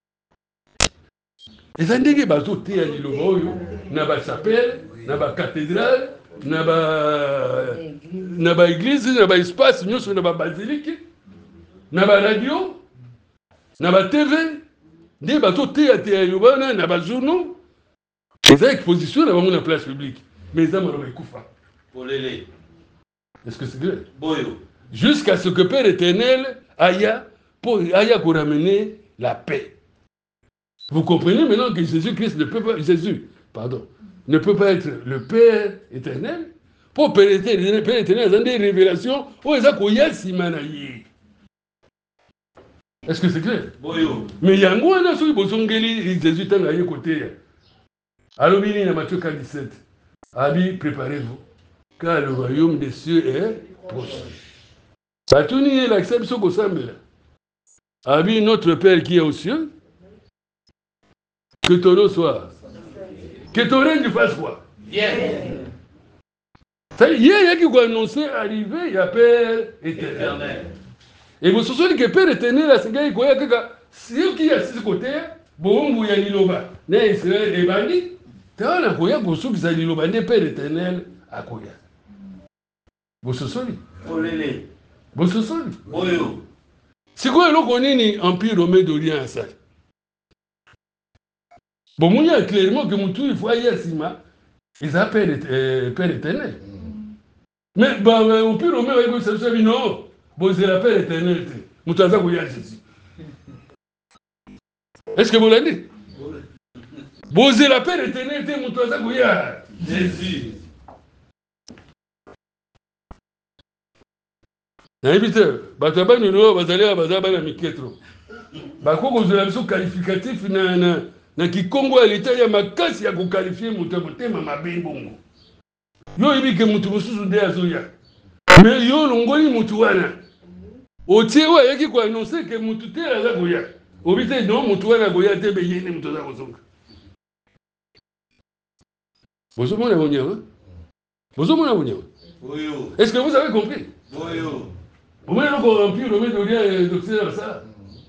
Les années qui sont à l'île dans la chapelle, dans la cathédrale, dans l'église, dans l'espace, dans la basilique, dans la radio, dans la TV, des bateaux dans la journaux. Les expositions dans la place publique. Mais ils ont Polele. Est-ce que c'est clair? Boyo. Jusqu'à ce que Père éternel aille pour ramener la paix. Vous comprenez maintenant que Jésus-Christ ne peut pas, ne peut pas être le Père éternel. Pour Père éternel, il y a des révélations. Est-ce que c'est clair? Boyo. Mais il y a un gouvernement qui Jésus est à côté. Alors, il y a Matthieu 17. Abi, préparez-vous, car le royaume des cieux est proche. Batuni est l'acception qu'on s'appelle. Abi, notre Père qui est aux cieux, que ton nom soit. Que ton règne fasse quoi? Viens. Il y a qui a annoncé arriver, il y a Père éternel. Et vous savez que Père éternel, c'est qu'il y a quelqu'un, si qui est à ce côté, bon, vous y a l'Iloba, n'est Israël et Bandi, tu as un Koya, vous savez que c'est l'Iloba, n'est Père éternel à Koya. Vous savez? Polele. Vous savez? Boyo. C'est quoi l'Empire romain d'Orient à ça? Bon, il y a clairement que Moutou, il faut aller à Sima, ils appellent Père éternel. Mais l'Empire romain, il faut dire non, bon, c'est la Père éternel. Moutou, ça va Jésus. Est-ce que vous l'avez dit? Bon, c'est la Père éternel, Moutou, ça va Jésus. N'invite, Bataba nous va aller à Bazaba na Miketro. Bakoko de la qualificatif na Kikongo à l'état ya makasi ya qualifier mutema mabe bongo. Yo ibi ke mutu mususu de azoya. Mais yo longoli mutu wana. Otie wa yaki ko annoncer que mutu te la goya. Obite non mutu wana goya te be yene mutu za kozonga. Bozomona bonya, hein? Bozomona bonya. Boyo. Est-ce que vous avez compris? Boyo. Vous voyez qu'on remplit le domaine de lien d'Occident, ça?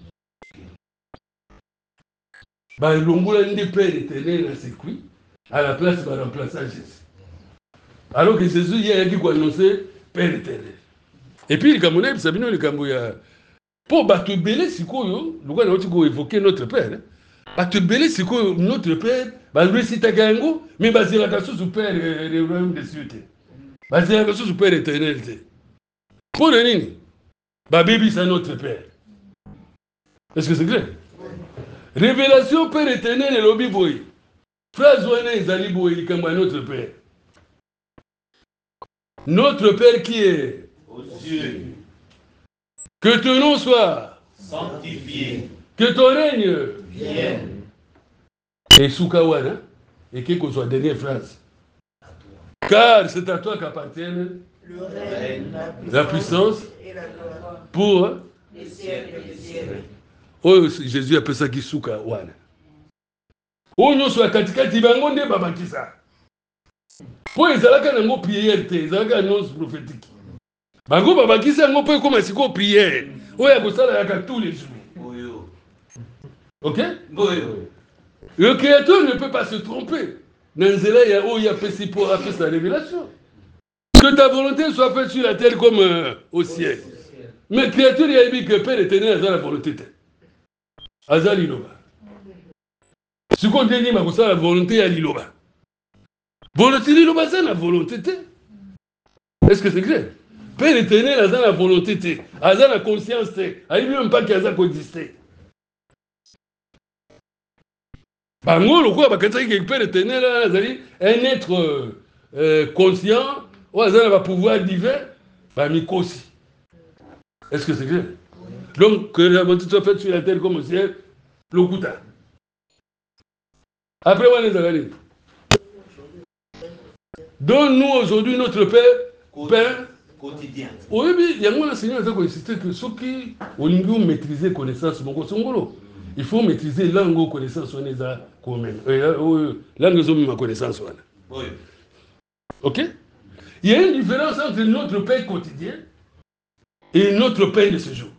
Bah, l'ongola n'est pas éternel dans ces cuits, à la place, va remplacer Jésus. Alors que Jésus, il y a qui a annoncé Père éternel. Et puis, le Camerounais, Sabino, le Camerounais, pour battre belé, c'est quoi, le gars, on a évoqué notre Père. Battre belé, c'est quoi, notre Père, bah, lui, c'est ta gango, mais bah, c'est la question sur Père, le royaume des cieux. Bah, c'est la question sur Père éternel. Pour le nini? Bah, baby, c'est notre Père. Est-ce que c'est clair? Révélation Père éternel et lobby boy. Phrase ouane ezali boy, comme notre Père. Notre Père qui est Aux cieux. que ton nom soit Sanctifié. que ton règne Vienne. et Soukawana, et que soit dernière phrase. Car c'est à toi qu'appartiennent Le règne, la puissance et la gloire, pour les siècles et les siècles. oh, Jésus appelle ça qui Soukawana. Oh, nous sommes katikati bango nde babakisa. Po ezalaka nango prière te, ezalaka annonce prophétique. Bango babakisa yango po ekoma siko prière. Oyo akosala yaka tous les jours. Boyo. OK? Boyo. Le créateur ne peut pas se tromper. Nanzela ya oyo apesi pour faire sa révélation. Que ta volonté soit faite sur la terre comme au ciel. Mais le créateur il a dit que Père éternel a la volonté. Azali loba. Ce qu'on dit, c'est la volonté à l'iloba. Volonté l'iloba, c'est la volonté. Est-ce que c'est clair? Père éternel a la volonté, a la conscience, a dit même pas qu'il a coexisté. Bango, le quoi, que Père éternel a un être conscient, ou a un pouvoir divin, Mikosi. Est-ce que c'est clair? Donc, que la volonté soit faite sur la terre comme au ciel, l'Okuta. Après, on est allé. Donne-nous aujourd'hui notre Père quotidien. Oui, il y a un enseignant qui a insisté que ceux qui ont maîtrisé la connaissance, il faut maîtriser la langue connaissance quand même. Langue de ma connaissance. Oui. Ok? Il y a une différence entre notre pain quotidien et notre pain de ce jour.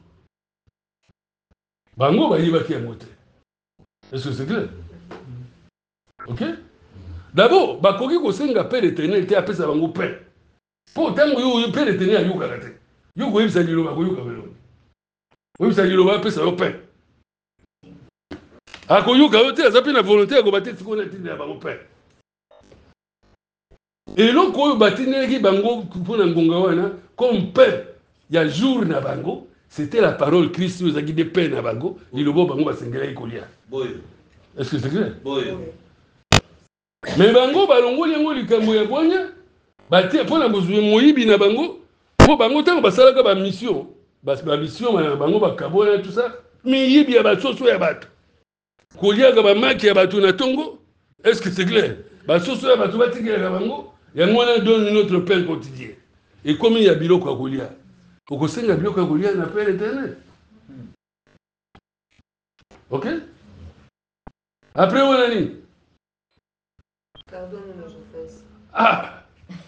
Bango va y avoir qui est monté. Est-ce que c'est clair? Ok? D'abord, bakoki kosenga Père éternel te apesa bango pain. Pour tant que Père éternel a yoka kate. Yoko yebisa liloba ko yoka velo. Yebisa liloba apesa yo pain. Ako yoka yo te azapi na volonté ko batisi ko na tindi ya bango pain. Et donc ko batineki bango mpona ngonga wana comme pain ya jour na bango, c'était la parole Christ nous a guidé pain na bango, liloba bango basengela ikolia. Boy. Est-ce que c'est clair? Boy. Mais bango balongoli yango likambo ya bonya batie mpona bozwi moyibi na bango mpo bango ntango basalaka bamission bamission na bango bakabona tout ça miyibi ya basoso ya bato koliaka bamaki ya bato na tongo. Est-ce que c'est clair? Basoso ya bato batikelaka bango yango wana donne notre pain quotidien ekomi ya biloko ya kolia okosenga biloko ya kolia na Père éternel. Ok? Après wana nini? Pardonne nos offenses. Ah!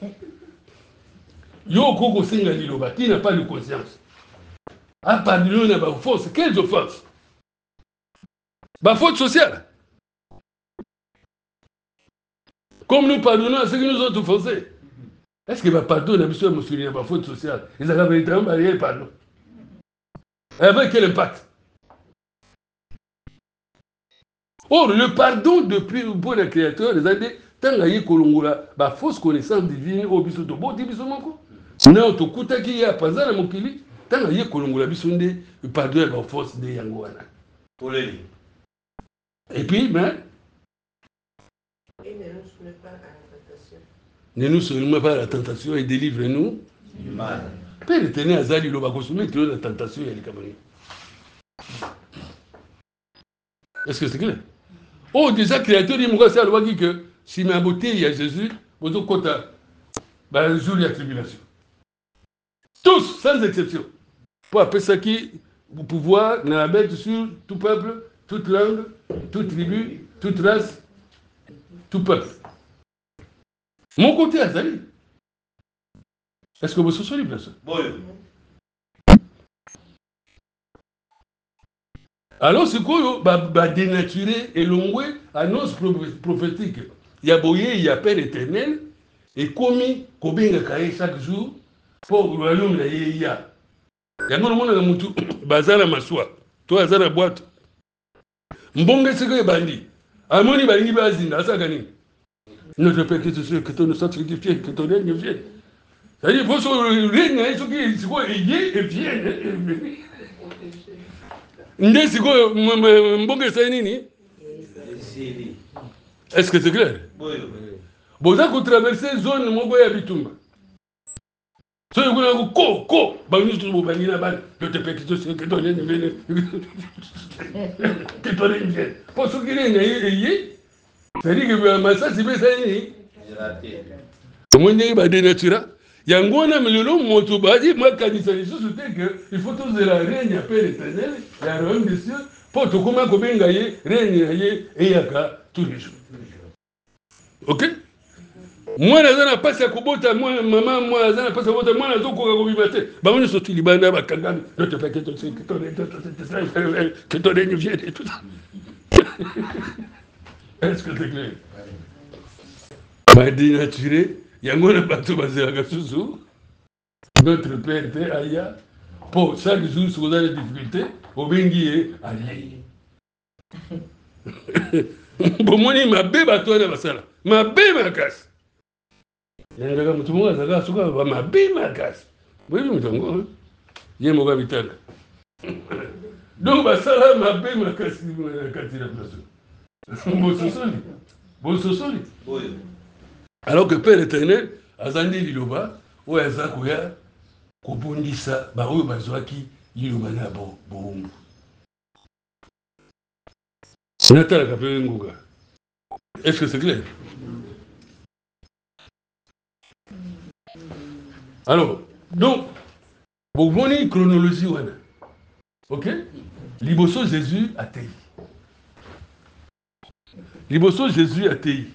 Yo koko singa liloba, qui n'a pas de conscience. Ah, pardonne na ba force, quelles offenses? Ba faute sociale. Comme nous pardonnons à ceux qui nous ont offensés. Est-ce que ba pardon na biso musulmane ba faute sociale? Ils ont véritablement barrière pardon. Avec quel impact? Or, le pardon depuis pour le Créateur, les années, tant qu'il y a kolongola, ba fausse connaissance divine au biso to boti biso moko. Na to kutaki ya pazana mokili, tant qu'il y a kolongola biso nde pardon ya ba fausse de yango wana. Poleli. Et puis, mais Et ne nous soumets pas à la tentation. ne nous soumets pas à la tentation et délivre-nous Du mal. Père éternel azali lo ba soumettre la tentation ya likamani. Est-ce que c'est clair? Oh, déjà, créateur, il m'a dit que si ma beauté, il y a Jésus, vous avez quota, le jour de la tribulation. Tous, sans exception. Pour appeler ça qui, vous pouvoir, dans la bête sur tout peuple, toute langue, toute tribu, toute race, tout peuple. Mon côté, Azali. Est-ce que vous souvenez de ça? Boy. Alors, c'est quoi dénaturer et l'ongoué annonce prophétique. Il y a boyé, il y a Père éternel, et commis, combien chaque jour, pour le royaume de Yéya. Il y a un monde dans le monde, bazar maswa, toi, azar boîte. Mbonge c'est que bandi. Amoni bandi bazinda, ça gagne. Notre Père qui te suit, que ton sang sanctifié, que ton règne vienne. C'est-à-dire, il faut que le règne, ce qui est et vienne. Ndé siko mbonge sa nini? Est-ce que c'est clair? Oui. Vous avez traversé zone moko ya bitumba. So vous avez ko bangi tu bangi na ban de te petit que ton ne vienne que ton ne vienne. Pour ce qui est né c'est-à-dire que massa si be sa nini? Comment dire ba dénatura? Yangona melelo moto baji makanisa lisusu te que il faut tous de la règne à Père éternel la royaume des cieux pour tout comment kobenga ye règne ye eyaka tous les jours. OK? Moi nazana passe ya kobota moi maman moi nazana passe kobota moi nazokoka kobima te bango sotu libanda bakangami ne te fais que ton règne vienne et tout ça. Est-ce que c'est clair? Ma dénaturé yango na bato bazalaka susu notre père te aya pour chaque jour si vous avez des difficultés obengi ye ali bomoni mabe bato wana basala mabe makasi yandaka moto moko azalaka soki aba mabe makasi boyebi moto yango ye moko abitaka donc basala mabe makasi kati na place bososoli. Alors que Père éternel, azandi liloba, ou azakuya, kobondisa baoyo bazwaki liloba na bowumbu natalaka mpe nguga. Est-ce que c'est clair? Alors, donc, vous voyez une chronologie, ok? Liboso Jésus a tei. Liboso Jésus a tei.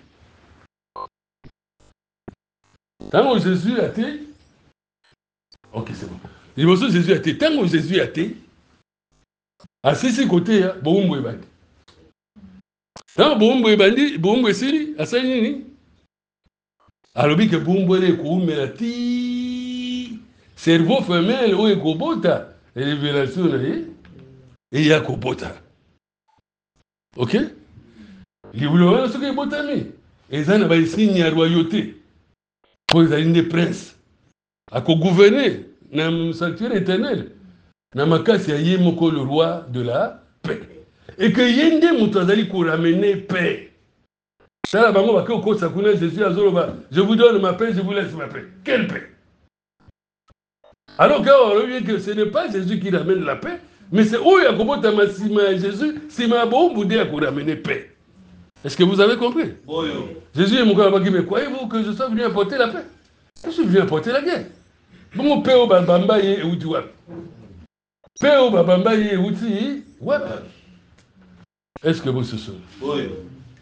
Tant que Jésus a tei, ok, c'est bon. Liboso Jésus a tei. Tant que Jésus a tei, à ces côtés, bon, bon, bon. Tant que bon, bon, bon, bon, c'est à ça, ni. Alors, que bon, bon, mais ti cerveau femelle ou ekobota révélation et ya kobota. OK? Libulo ce que botami. Ezana ba signe ya royauté. Pour les lignes prince. A ko gouverner na sanctuaire éternel. Na makasi ya yemoko le roi de la paix. Et que yende mutazali ko ramener paix. Ça bango ba ko sa kuna Jésus azoloba, je vous donne ma paix, je vous laisse ma paix. Quelle paix? Alors quand on revient que ce n'est pas Jésus qui ramène la paix, mais c'est où il y a comment Jésus, c'est ma bon boudé à ramener paix. Est-ce que vous avez compris? Oui. Jésus est mon gars, mais croyez-vous que je sois venu apporter la paix? Je suis venu apporter la guerre. Bon, paix au babamba et où tu vois. Paix au babamba et où tu vois. Est-ce que vous se souvenez? Oui.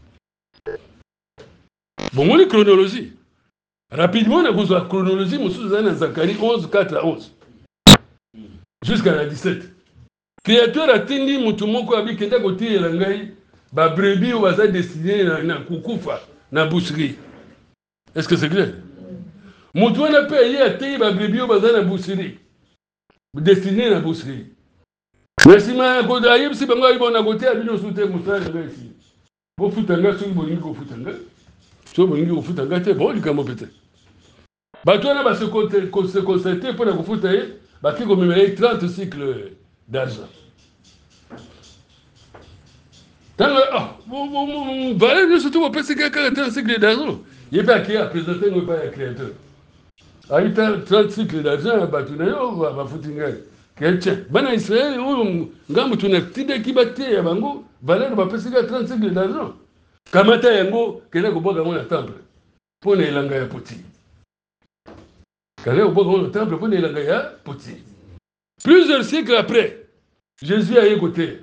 Bon, on est chronologie. Rapidement, on a besoin de chronologie, nous sommes dans Zacharie 11, 4 à 11. Jusqu'à la 17. Créateur a tenu Moutoumoko Abikenda Koti et Langai, ba brebis ou baza destiné na kukufa, na boucherie. Est-ce que c'est clair? Moutoua n'a pas yé a tenu ba brebis ou baza na boucherie. Destiné na boucherie. Merci ma koda yib si bango yibon na kote abino soute moussa na ici. Bo futanga sur boningi ko futanga. So boningi ko futanga te bon likamo peut-être. Bato na ba se concerter pour na ko futaye, ba ki ko mémorer 30 cycles d'argent. Valeur surtout on peut se faire 30 cycles d'argent. Il pas qui a présenté nous pas créateur. A eu 30 cycles d'argent bato na yo ba futinga. Quelqu'un bana Israël ou ngamu tuna tide kibate ya bango valeur ba pesa 30 cycles d'argent. Kamata yango kena ko boga mona temple. Pona elanga ya poti. Kena ko boga mona temple pona elanga ya poti. Plusieurs siècles après, Jésus a écouté.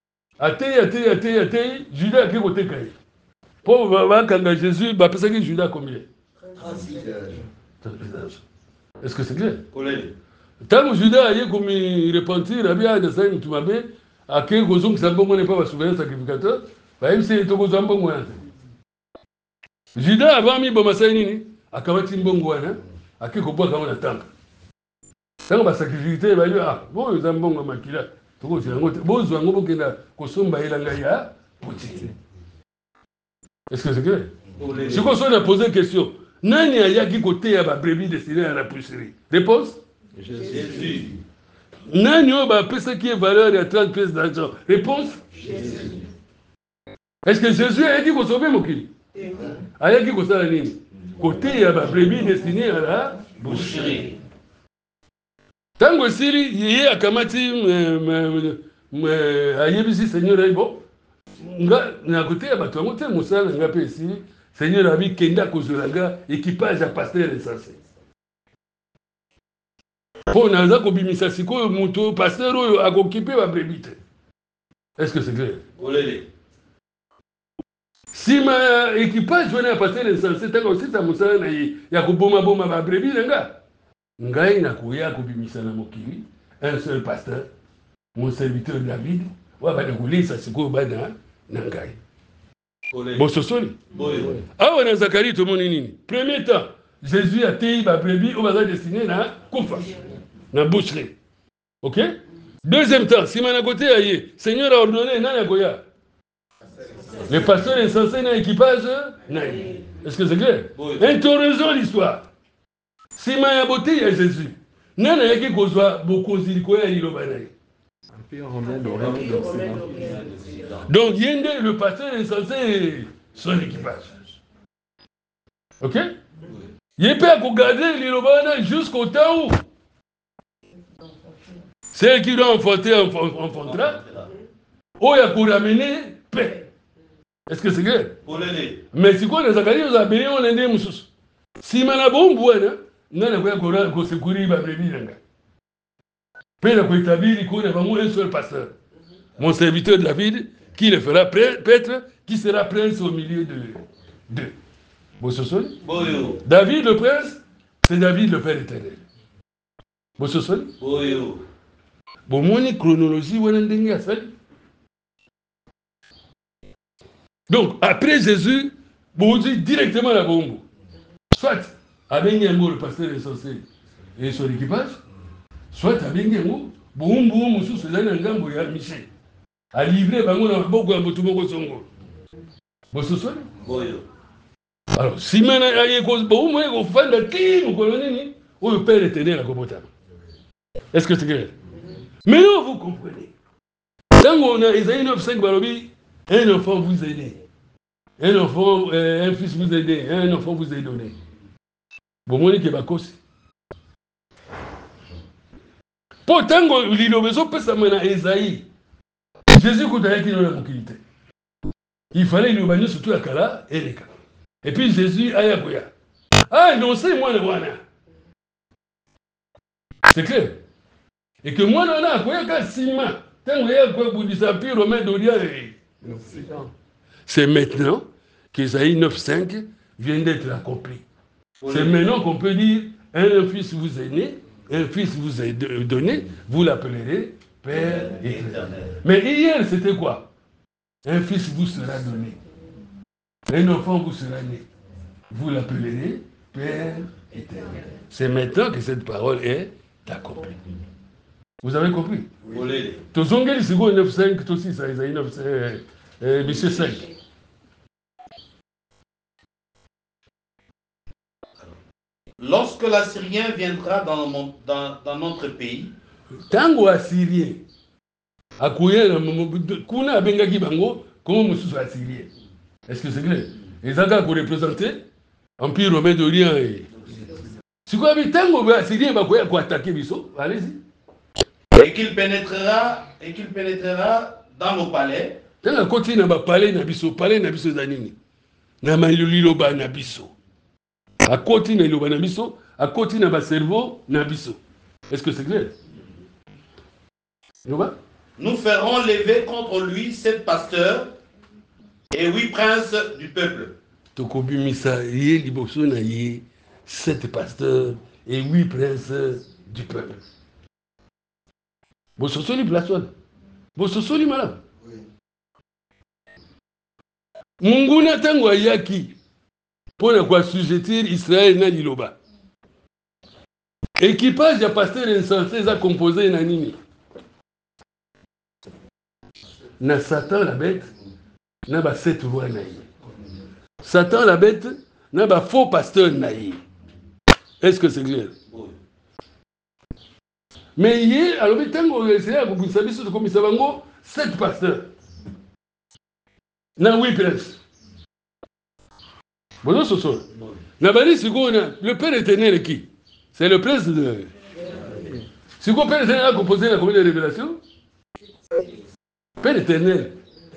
Atei, Judas a écouté Kaï. Pour voir quand Jésus, bah parce que Judas combien? 36 âges. Est-ce que c'est clair? Tant que Judas a commis repentir, il a dit ça, tu m'as dit, à quel raison que ça n'est pas souverain sacrificateur, même si tu as un bon moyen. Judas a mis Bomasaini, à Kamati Mbongwana, à quel point on attend. Tant que sacrificateur, il va dire, bon, ils ont un bon maquillage. Est-ce que c'est clair? Si on a posé une question, Nani a yaki côté à la brebis destinée à la pousserie? Réponse? Jésus. Nani a pensé qui est valeur de 30 pièces d'argent? Réponse? Jésus. Est-ce que Jésus a dit qu'on sauve mon kili? A yaki qu'on sauve nini? Côté à la brebis destinée à la boucherie. Tango siri yeye akamati ayebisi Seigneur aibo nga na côté ya bato ngote musala nga pesi Seigneur abi kenda kozolanga équipage à pasteur insensé. Pour naza ko bimisa siko muto pasteur oyo akokipe ba brebite. Est-ce que c'est clair? Olele. Si ma équipage vient à pasteur insensé tango sita musala na ya ko boma ba brebite nga. Ngai na kuya kubimisa na mokili, un seul pasteur, mon serviteur David, wa ba de kulisa siko bana na ngai. Bososoli. Ah on a Zacharie tout monde nini. Premier temps, Jésus a tei ba brebis au bazar destiné na kufa. Na boucherie. OK? Deuxième temps, si mana côté aye, Seigneur a ordonné nana koya. Les pasteurs insensés na équipage na. Est-ce que c'est clair? Interrogeons l'histoire. Si ma beauté il y a Jésus. Nana yaki kozwa bokonzi likoya liloba naye. Donc yende le pasteur est censé son équipage. OK? Il peut regarder liloba jusqu'au temps où Celle qui doit enfanter enfantera. Oh, il y a pour ramener paix. Est-ce que c'est clair? Mais si quoi, les Zakari, on a béni, on a des moussous. Si manabon boine, non, on a quoi secourir, va prévenir. Puis on a établi qu'on a vraiment un seul pasteur. Mon serviteur David, qui le fera prêtre, qui sera prince au milieu de deux. Vous vous souvenez? David le prince, c'est David le Père éternel. Vous vous souvenez? Bon, mon chronologie, on a dingue à ça. Donc, après Jésus, vous dites directement la bombe. Soit avec Niango, le pasteur insensé, et son équipage, soit avec Niango, boum, sous ce Zanangambo, il y a Michel. À livrer, Bango, dans le Bogo, à Botumogo Songo. Vous vous souvenez? Alors, si maintenant, il y a cause, bon, moi, on fait de qui, nous connaissons, où le Père éternel à Gobotama. Est-ce que c'est clair? Mais non, vous comprenez. Quand on a Isaïe 9,5 Balobi, un enfant vous est né. Un enfant, un fils vous est né. Un enfant vous est donné. Bon, moi, je vais aussi. Pourtant, l'inobeso peut s'amener à Isaïe. Jésus, quand il a été dans la mobilité, il fallait l'urbanien surtout à Kala et les Kala. Et puis Jésus a Yagoya. Ah, non, c'est moi le Wana. C'est clair. Et que moi, on a Yagoya Sima. Tant que Yagoya Boudissa, puis Romain Doria. C'est maintenant qu'Ésaïe 9,5 vient d'être accompli. C'est maintenant qu'on peut dire un fils vous est né, un fils vous est donné, vous l'appellerez Père éternel. Mais hier, c'était quoi? Un fils vous sera donné. Un enfant vous sera né. Vous l'appellerez Père éternel. C'est maintenant que cette parole est accomplie. Vous avez compris? Tozongeli Sigo 9,5, Tosi, ça, Isaïe 9,5, Monsieur 5. Lorsque l'Assyrien viendra dans notre pays, Tango Assyrien, Akouya, Kuna Bengaki Bango, comment Moussou Assyrien? Est-ce que c'est clair? Les Zaga pour représenter Empire romain d'Orient. Si vous avez Tango Assyrien, Bakoya pour attaquer Bisso, allez-y. Et qu'il pénétrera dans nos palais. Tango continue dans le palais Nabiso Zanini. Namalililoba Nabiso. À côté de l'Obanabiso, à côté de notre cerveau, Nabiso. Est-ce que c'est clair? Nous ferons lever contre lui 7 pasteurs et 8 princes du peuple. Tokobimisa, yé liboso na yé 7 pasteurs et 8 princes du peuple. Vous sosoli plaçon. Vous sosoli malade. Munguna tango yaki. Pour ne pas sujetir Israël na liloba. Équipage de pasteurs insensés a composé na nini. Na Satan la bête, na ba 7 voix naïe. Satan la bête, na ba faux pasteur naïe. Est-ce que c'est clair? Mais hier, alors tango c'est à vous savez ce comme ça bango 7 pasteurs. Na 8 princes. Bonjour Soso. Nabali Sigona, le Père éternel est qui? C'est le prince de. Si quoi Père éternel a composé la commune de révélation? Père éternel.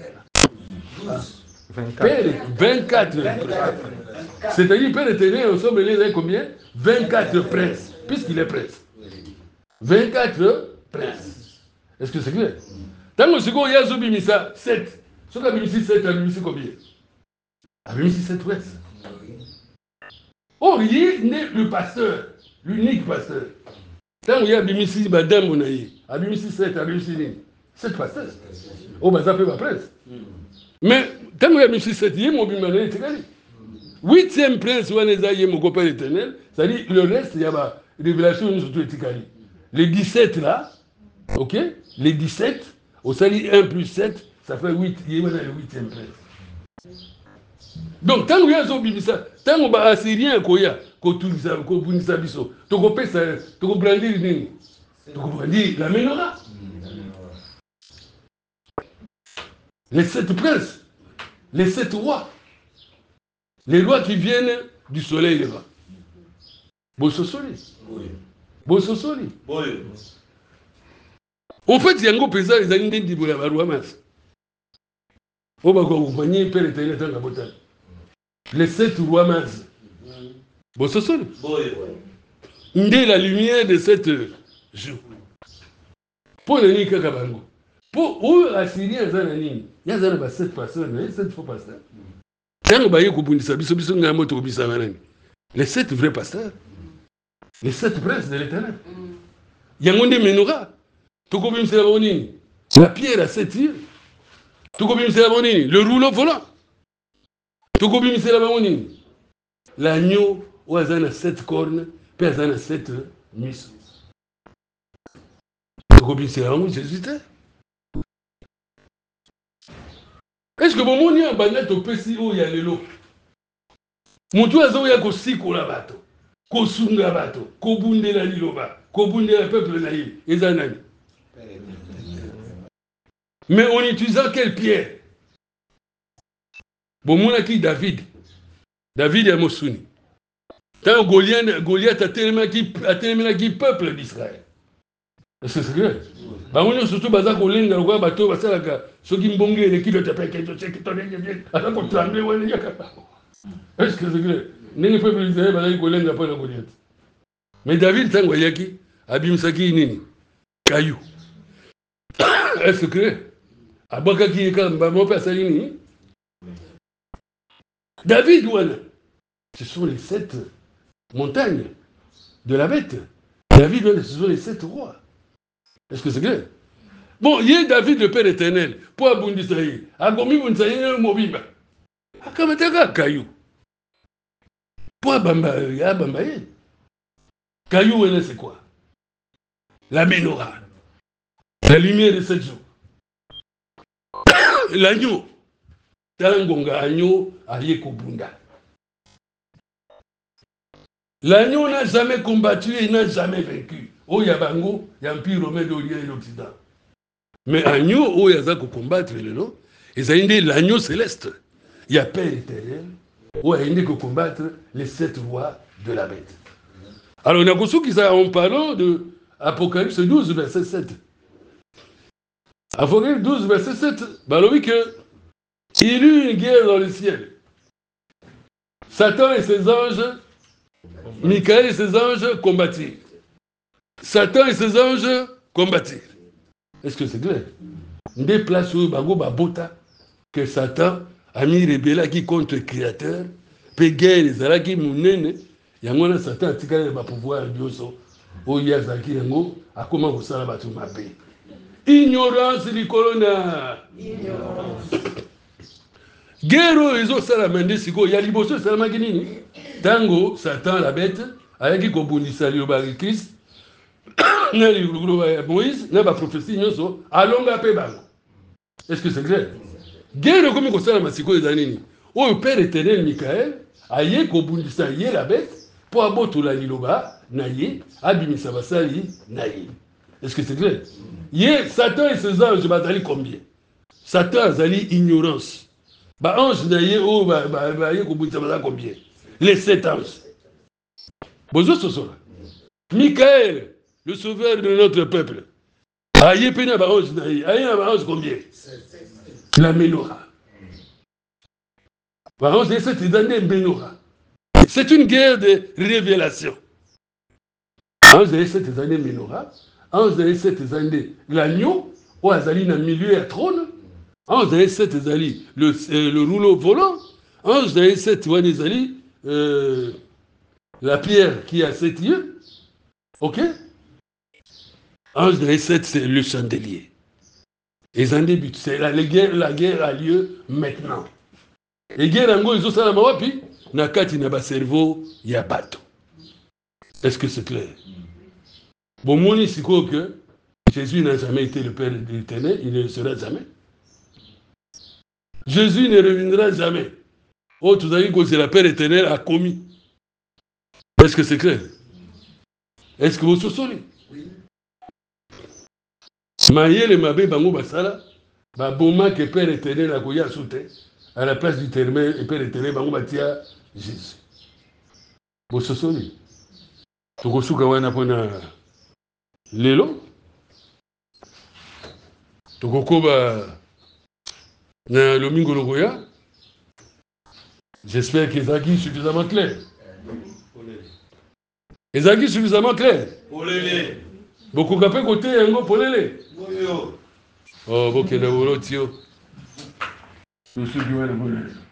24. C'est-à-dire Père éternel, ensemble, il est combien? 24 princes, puisqu'il est prince. 24 princes. Est-ce que c'est clair? Tant que c'est quoi, il y a Zobimisa 7. Ce qu'il y a Bimisi 7, il y a Bimisi combien? Il y a Bimisi 7 princes. Or, il est le pasteur, l'unique pasteur. Tant qu'il y a Bimisi Badam, on a eu. À Bimisi 7, à Bimisi 9. 7 pasteurs. Oh, bah ça fait ma presse. Mais tant qu'il y a Bimisi 7, il y a mon Bimane, c'est gagné. 8e prince, on a eu mon copain éternel. C'est-à-dire, le reste, il y a ma révélation, nous surtout éticali. Les 17 là, ok? Les 17, au sali 1 plus 7, ça fait 8. Il y a le 8e prince. Donc, tant que vous avez tant que vous avez Assyrien, vous avez biso, tu peux brandir la menorah. Les 7 princes, les 7 rois, les rois qui viennent du soleil là-bas. Bossosoli. Bossosoli. En fait, il y a un peu les années de la barua mas. On va accompagner Père éternel dans la bouteille. Les 7 rois mas. Bon, ce sont. Ndé la lumière de cette jour. Pour le nid kakabango. Pour où Assyrien zanani. Il y a 7 pasteurs, 7 faux pasteurs. Tant que vous bundisa biso biso ngamo to bisa manani. Les 7 vrais pasteurs. Les 7 princes de l'Éternel. Il y a un monde menorah. La pierre à 7 yeux. Le rouleau volant. L'agneau, où il a 7 cornes, puis il a 7 muscles. Est-ce que mon monde est en banette au Pessi où il y a le lot? Mon toit a un kosiko la bateau, kosunga bateau, kobunde la liloba, kobunde la peuple naïf, et zanani. Mais en utilisant quelle pierre? Bon, mon qui David. David est Mossouni. Tant Goliath a tellement qui peuple d'Israël. Est-ce que c'est vrai? Bah, on est surtout basé sur l'Inde, on va bateau, parce que ceux qui m'ont dit l'équipe de tapé, alors qu'on tremble, est-ce que c'est vrai? Les peuples d'Israël, bah, ils n'ont pas de Goliath. Mais David, tant Goyaki, Abimsaki, Nini, Caillou. Est-ce que Abakaki, mon père Salini. David, ce sont les 7 montagnes de la bête. David, ce sont les 7 rois. Est-ce que c'est clair? Bon, il y a David, le Père éternel, pour Abundisaï. Agomi Bunsaï, Mobiba. Akamataka, Caillou. Pour Abambaye. Caillou, c'est quoi? La menorah. La lumière de 7 jours. L'agneau. Tangonga agneau Ayekobunda. L'agneau n'a jamais combattu et n'a jamais vaincu. Oh Yabango, il y a un empire romain d'Orient et d'Occident. Mais agneau, oh Yazako combattre le nom, et ça indique l'agneau céleste. Il y a Père éternel, oh il indique combattre les 7 rois de la bête. Alors on a conçu qu'ils en parlant de Apocalypse 12, verset 7. Apocalypse 12, verset 7, bah oui que il eut une guerre dans le ciel. Satan et ses anges, Michael et ses anges combattirent. Satan et ses anges combattirent. Est-ce que c'est clair? Des places où Bago Babota, que Satan a mis rebelle qui contre le Créateur, puis guerre les Arabes qui mounene, il y a un Satan a tiré le pouvoir de Dieu, où il y a Zaki Yango, a comment vous savez battre ma paix. Ignorance du corona. Ignorance. Guerre ils ont ça la main de Siko, il y a liboso ça la maginini. Tango, Satan la bête, avec qui kobundisa liobari Christ, na Moïse, na ba prophétie nyoso, alonga pe bango. Est-ce que c'est clair? Guerre comme ça la masiko ezanini. Oh le Père éternel Michael, aye kobundisa yé la bête pour abotola liloba na yé, abimisa basali na yé. Est-ce que c'est clair? Yé Satan et ses anges bazali combien? Satan azali ignorance. Bah ange d'ailleurs, oh bah combien? Les 7 anges. Bonjour ce soir. Michael, le sauveur de notre peuple. Aïe pena bah ange d'ailleurs. Aïe bah ange combien? La menorah. Bah ange c'est une menorah. C'est une guerre de révélation. Ange d'ailleurs c'est une menorah. Ange d'ailleurs c'est une l'agneau. Ou azali na milieu à trône. Ange d'ailleurs c'est ezali le rouleau volant. Ange d'ailleurs c'est ezali la pierre qui a 7 yeux. Ok? Ange d'ailleurs c'est le chandelier. Et ça débute. C'est la guerre a lieu maintenant. Et guerre ango ils ont ça la mawapi. Nakati na ba cerveau ya bateau. Est-ce que c'est clair? Bon moni siko que Jésus n'a jamais été le Père de l'Éternel, il ne le sera jamais. Jésus ne reviendra jamais. Oh, tout à l'heure, c'est la Père éternel a commis. Est-ce que c'est clair? Est-ce que vous soupçonnez? Oui. Maïel et Mabé Bango Basala, Baboma que Père éternel a goya soutenu, à la place du Père éternel Bango Batia Jésus. Vous soupçonnez? Tu as souka wana pona lelo? tokokoba na Lomingo Logoya. J'espère que ezalaki suffisamment clair. Ezalaki suffisamment clair. Bokoka pe kote yango polele. Oh, bokende bolo tio. Monsieur Guéwen,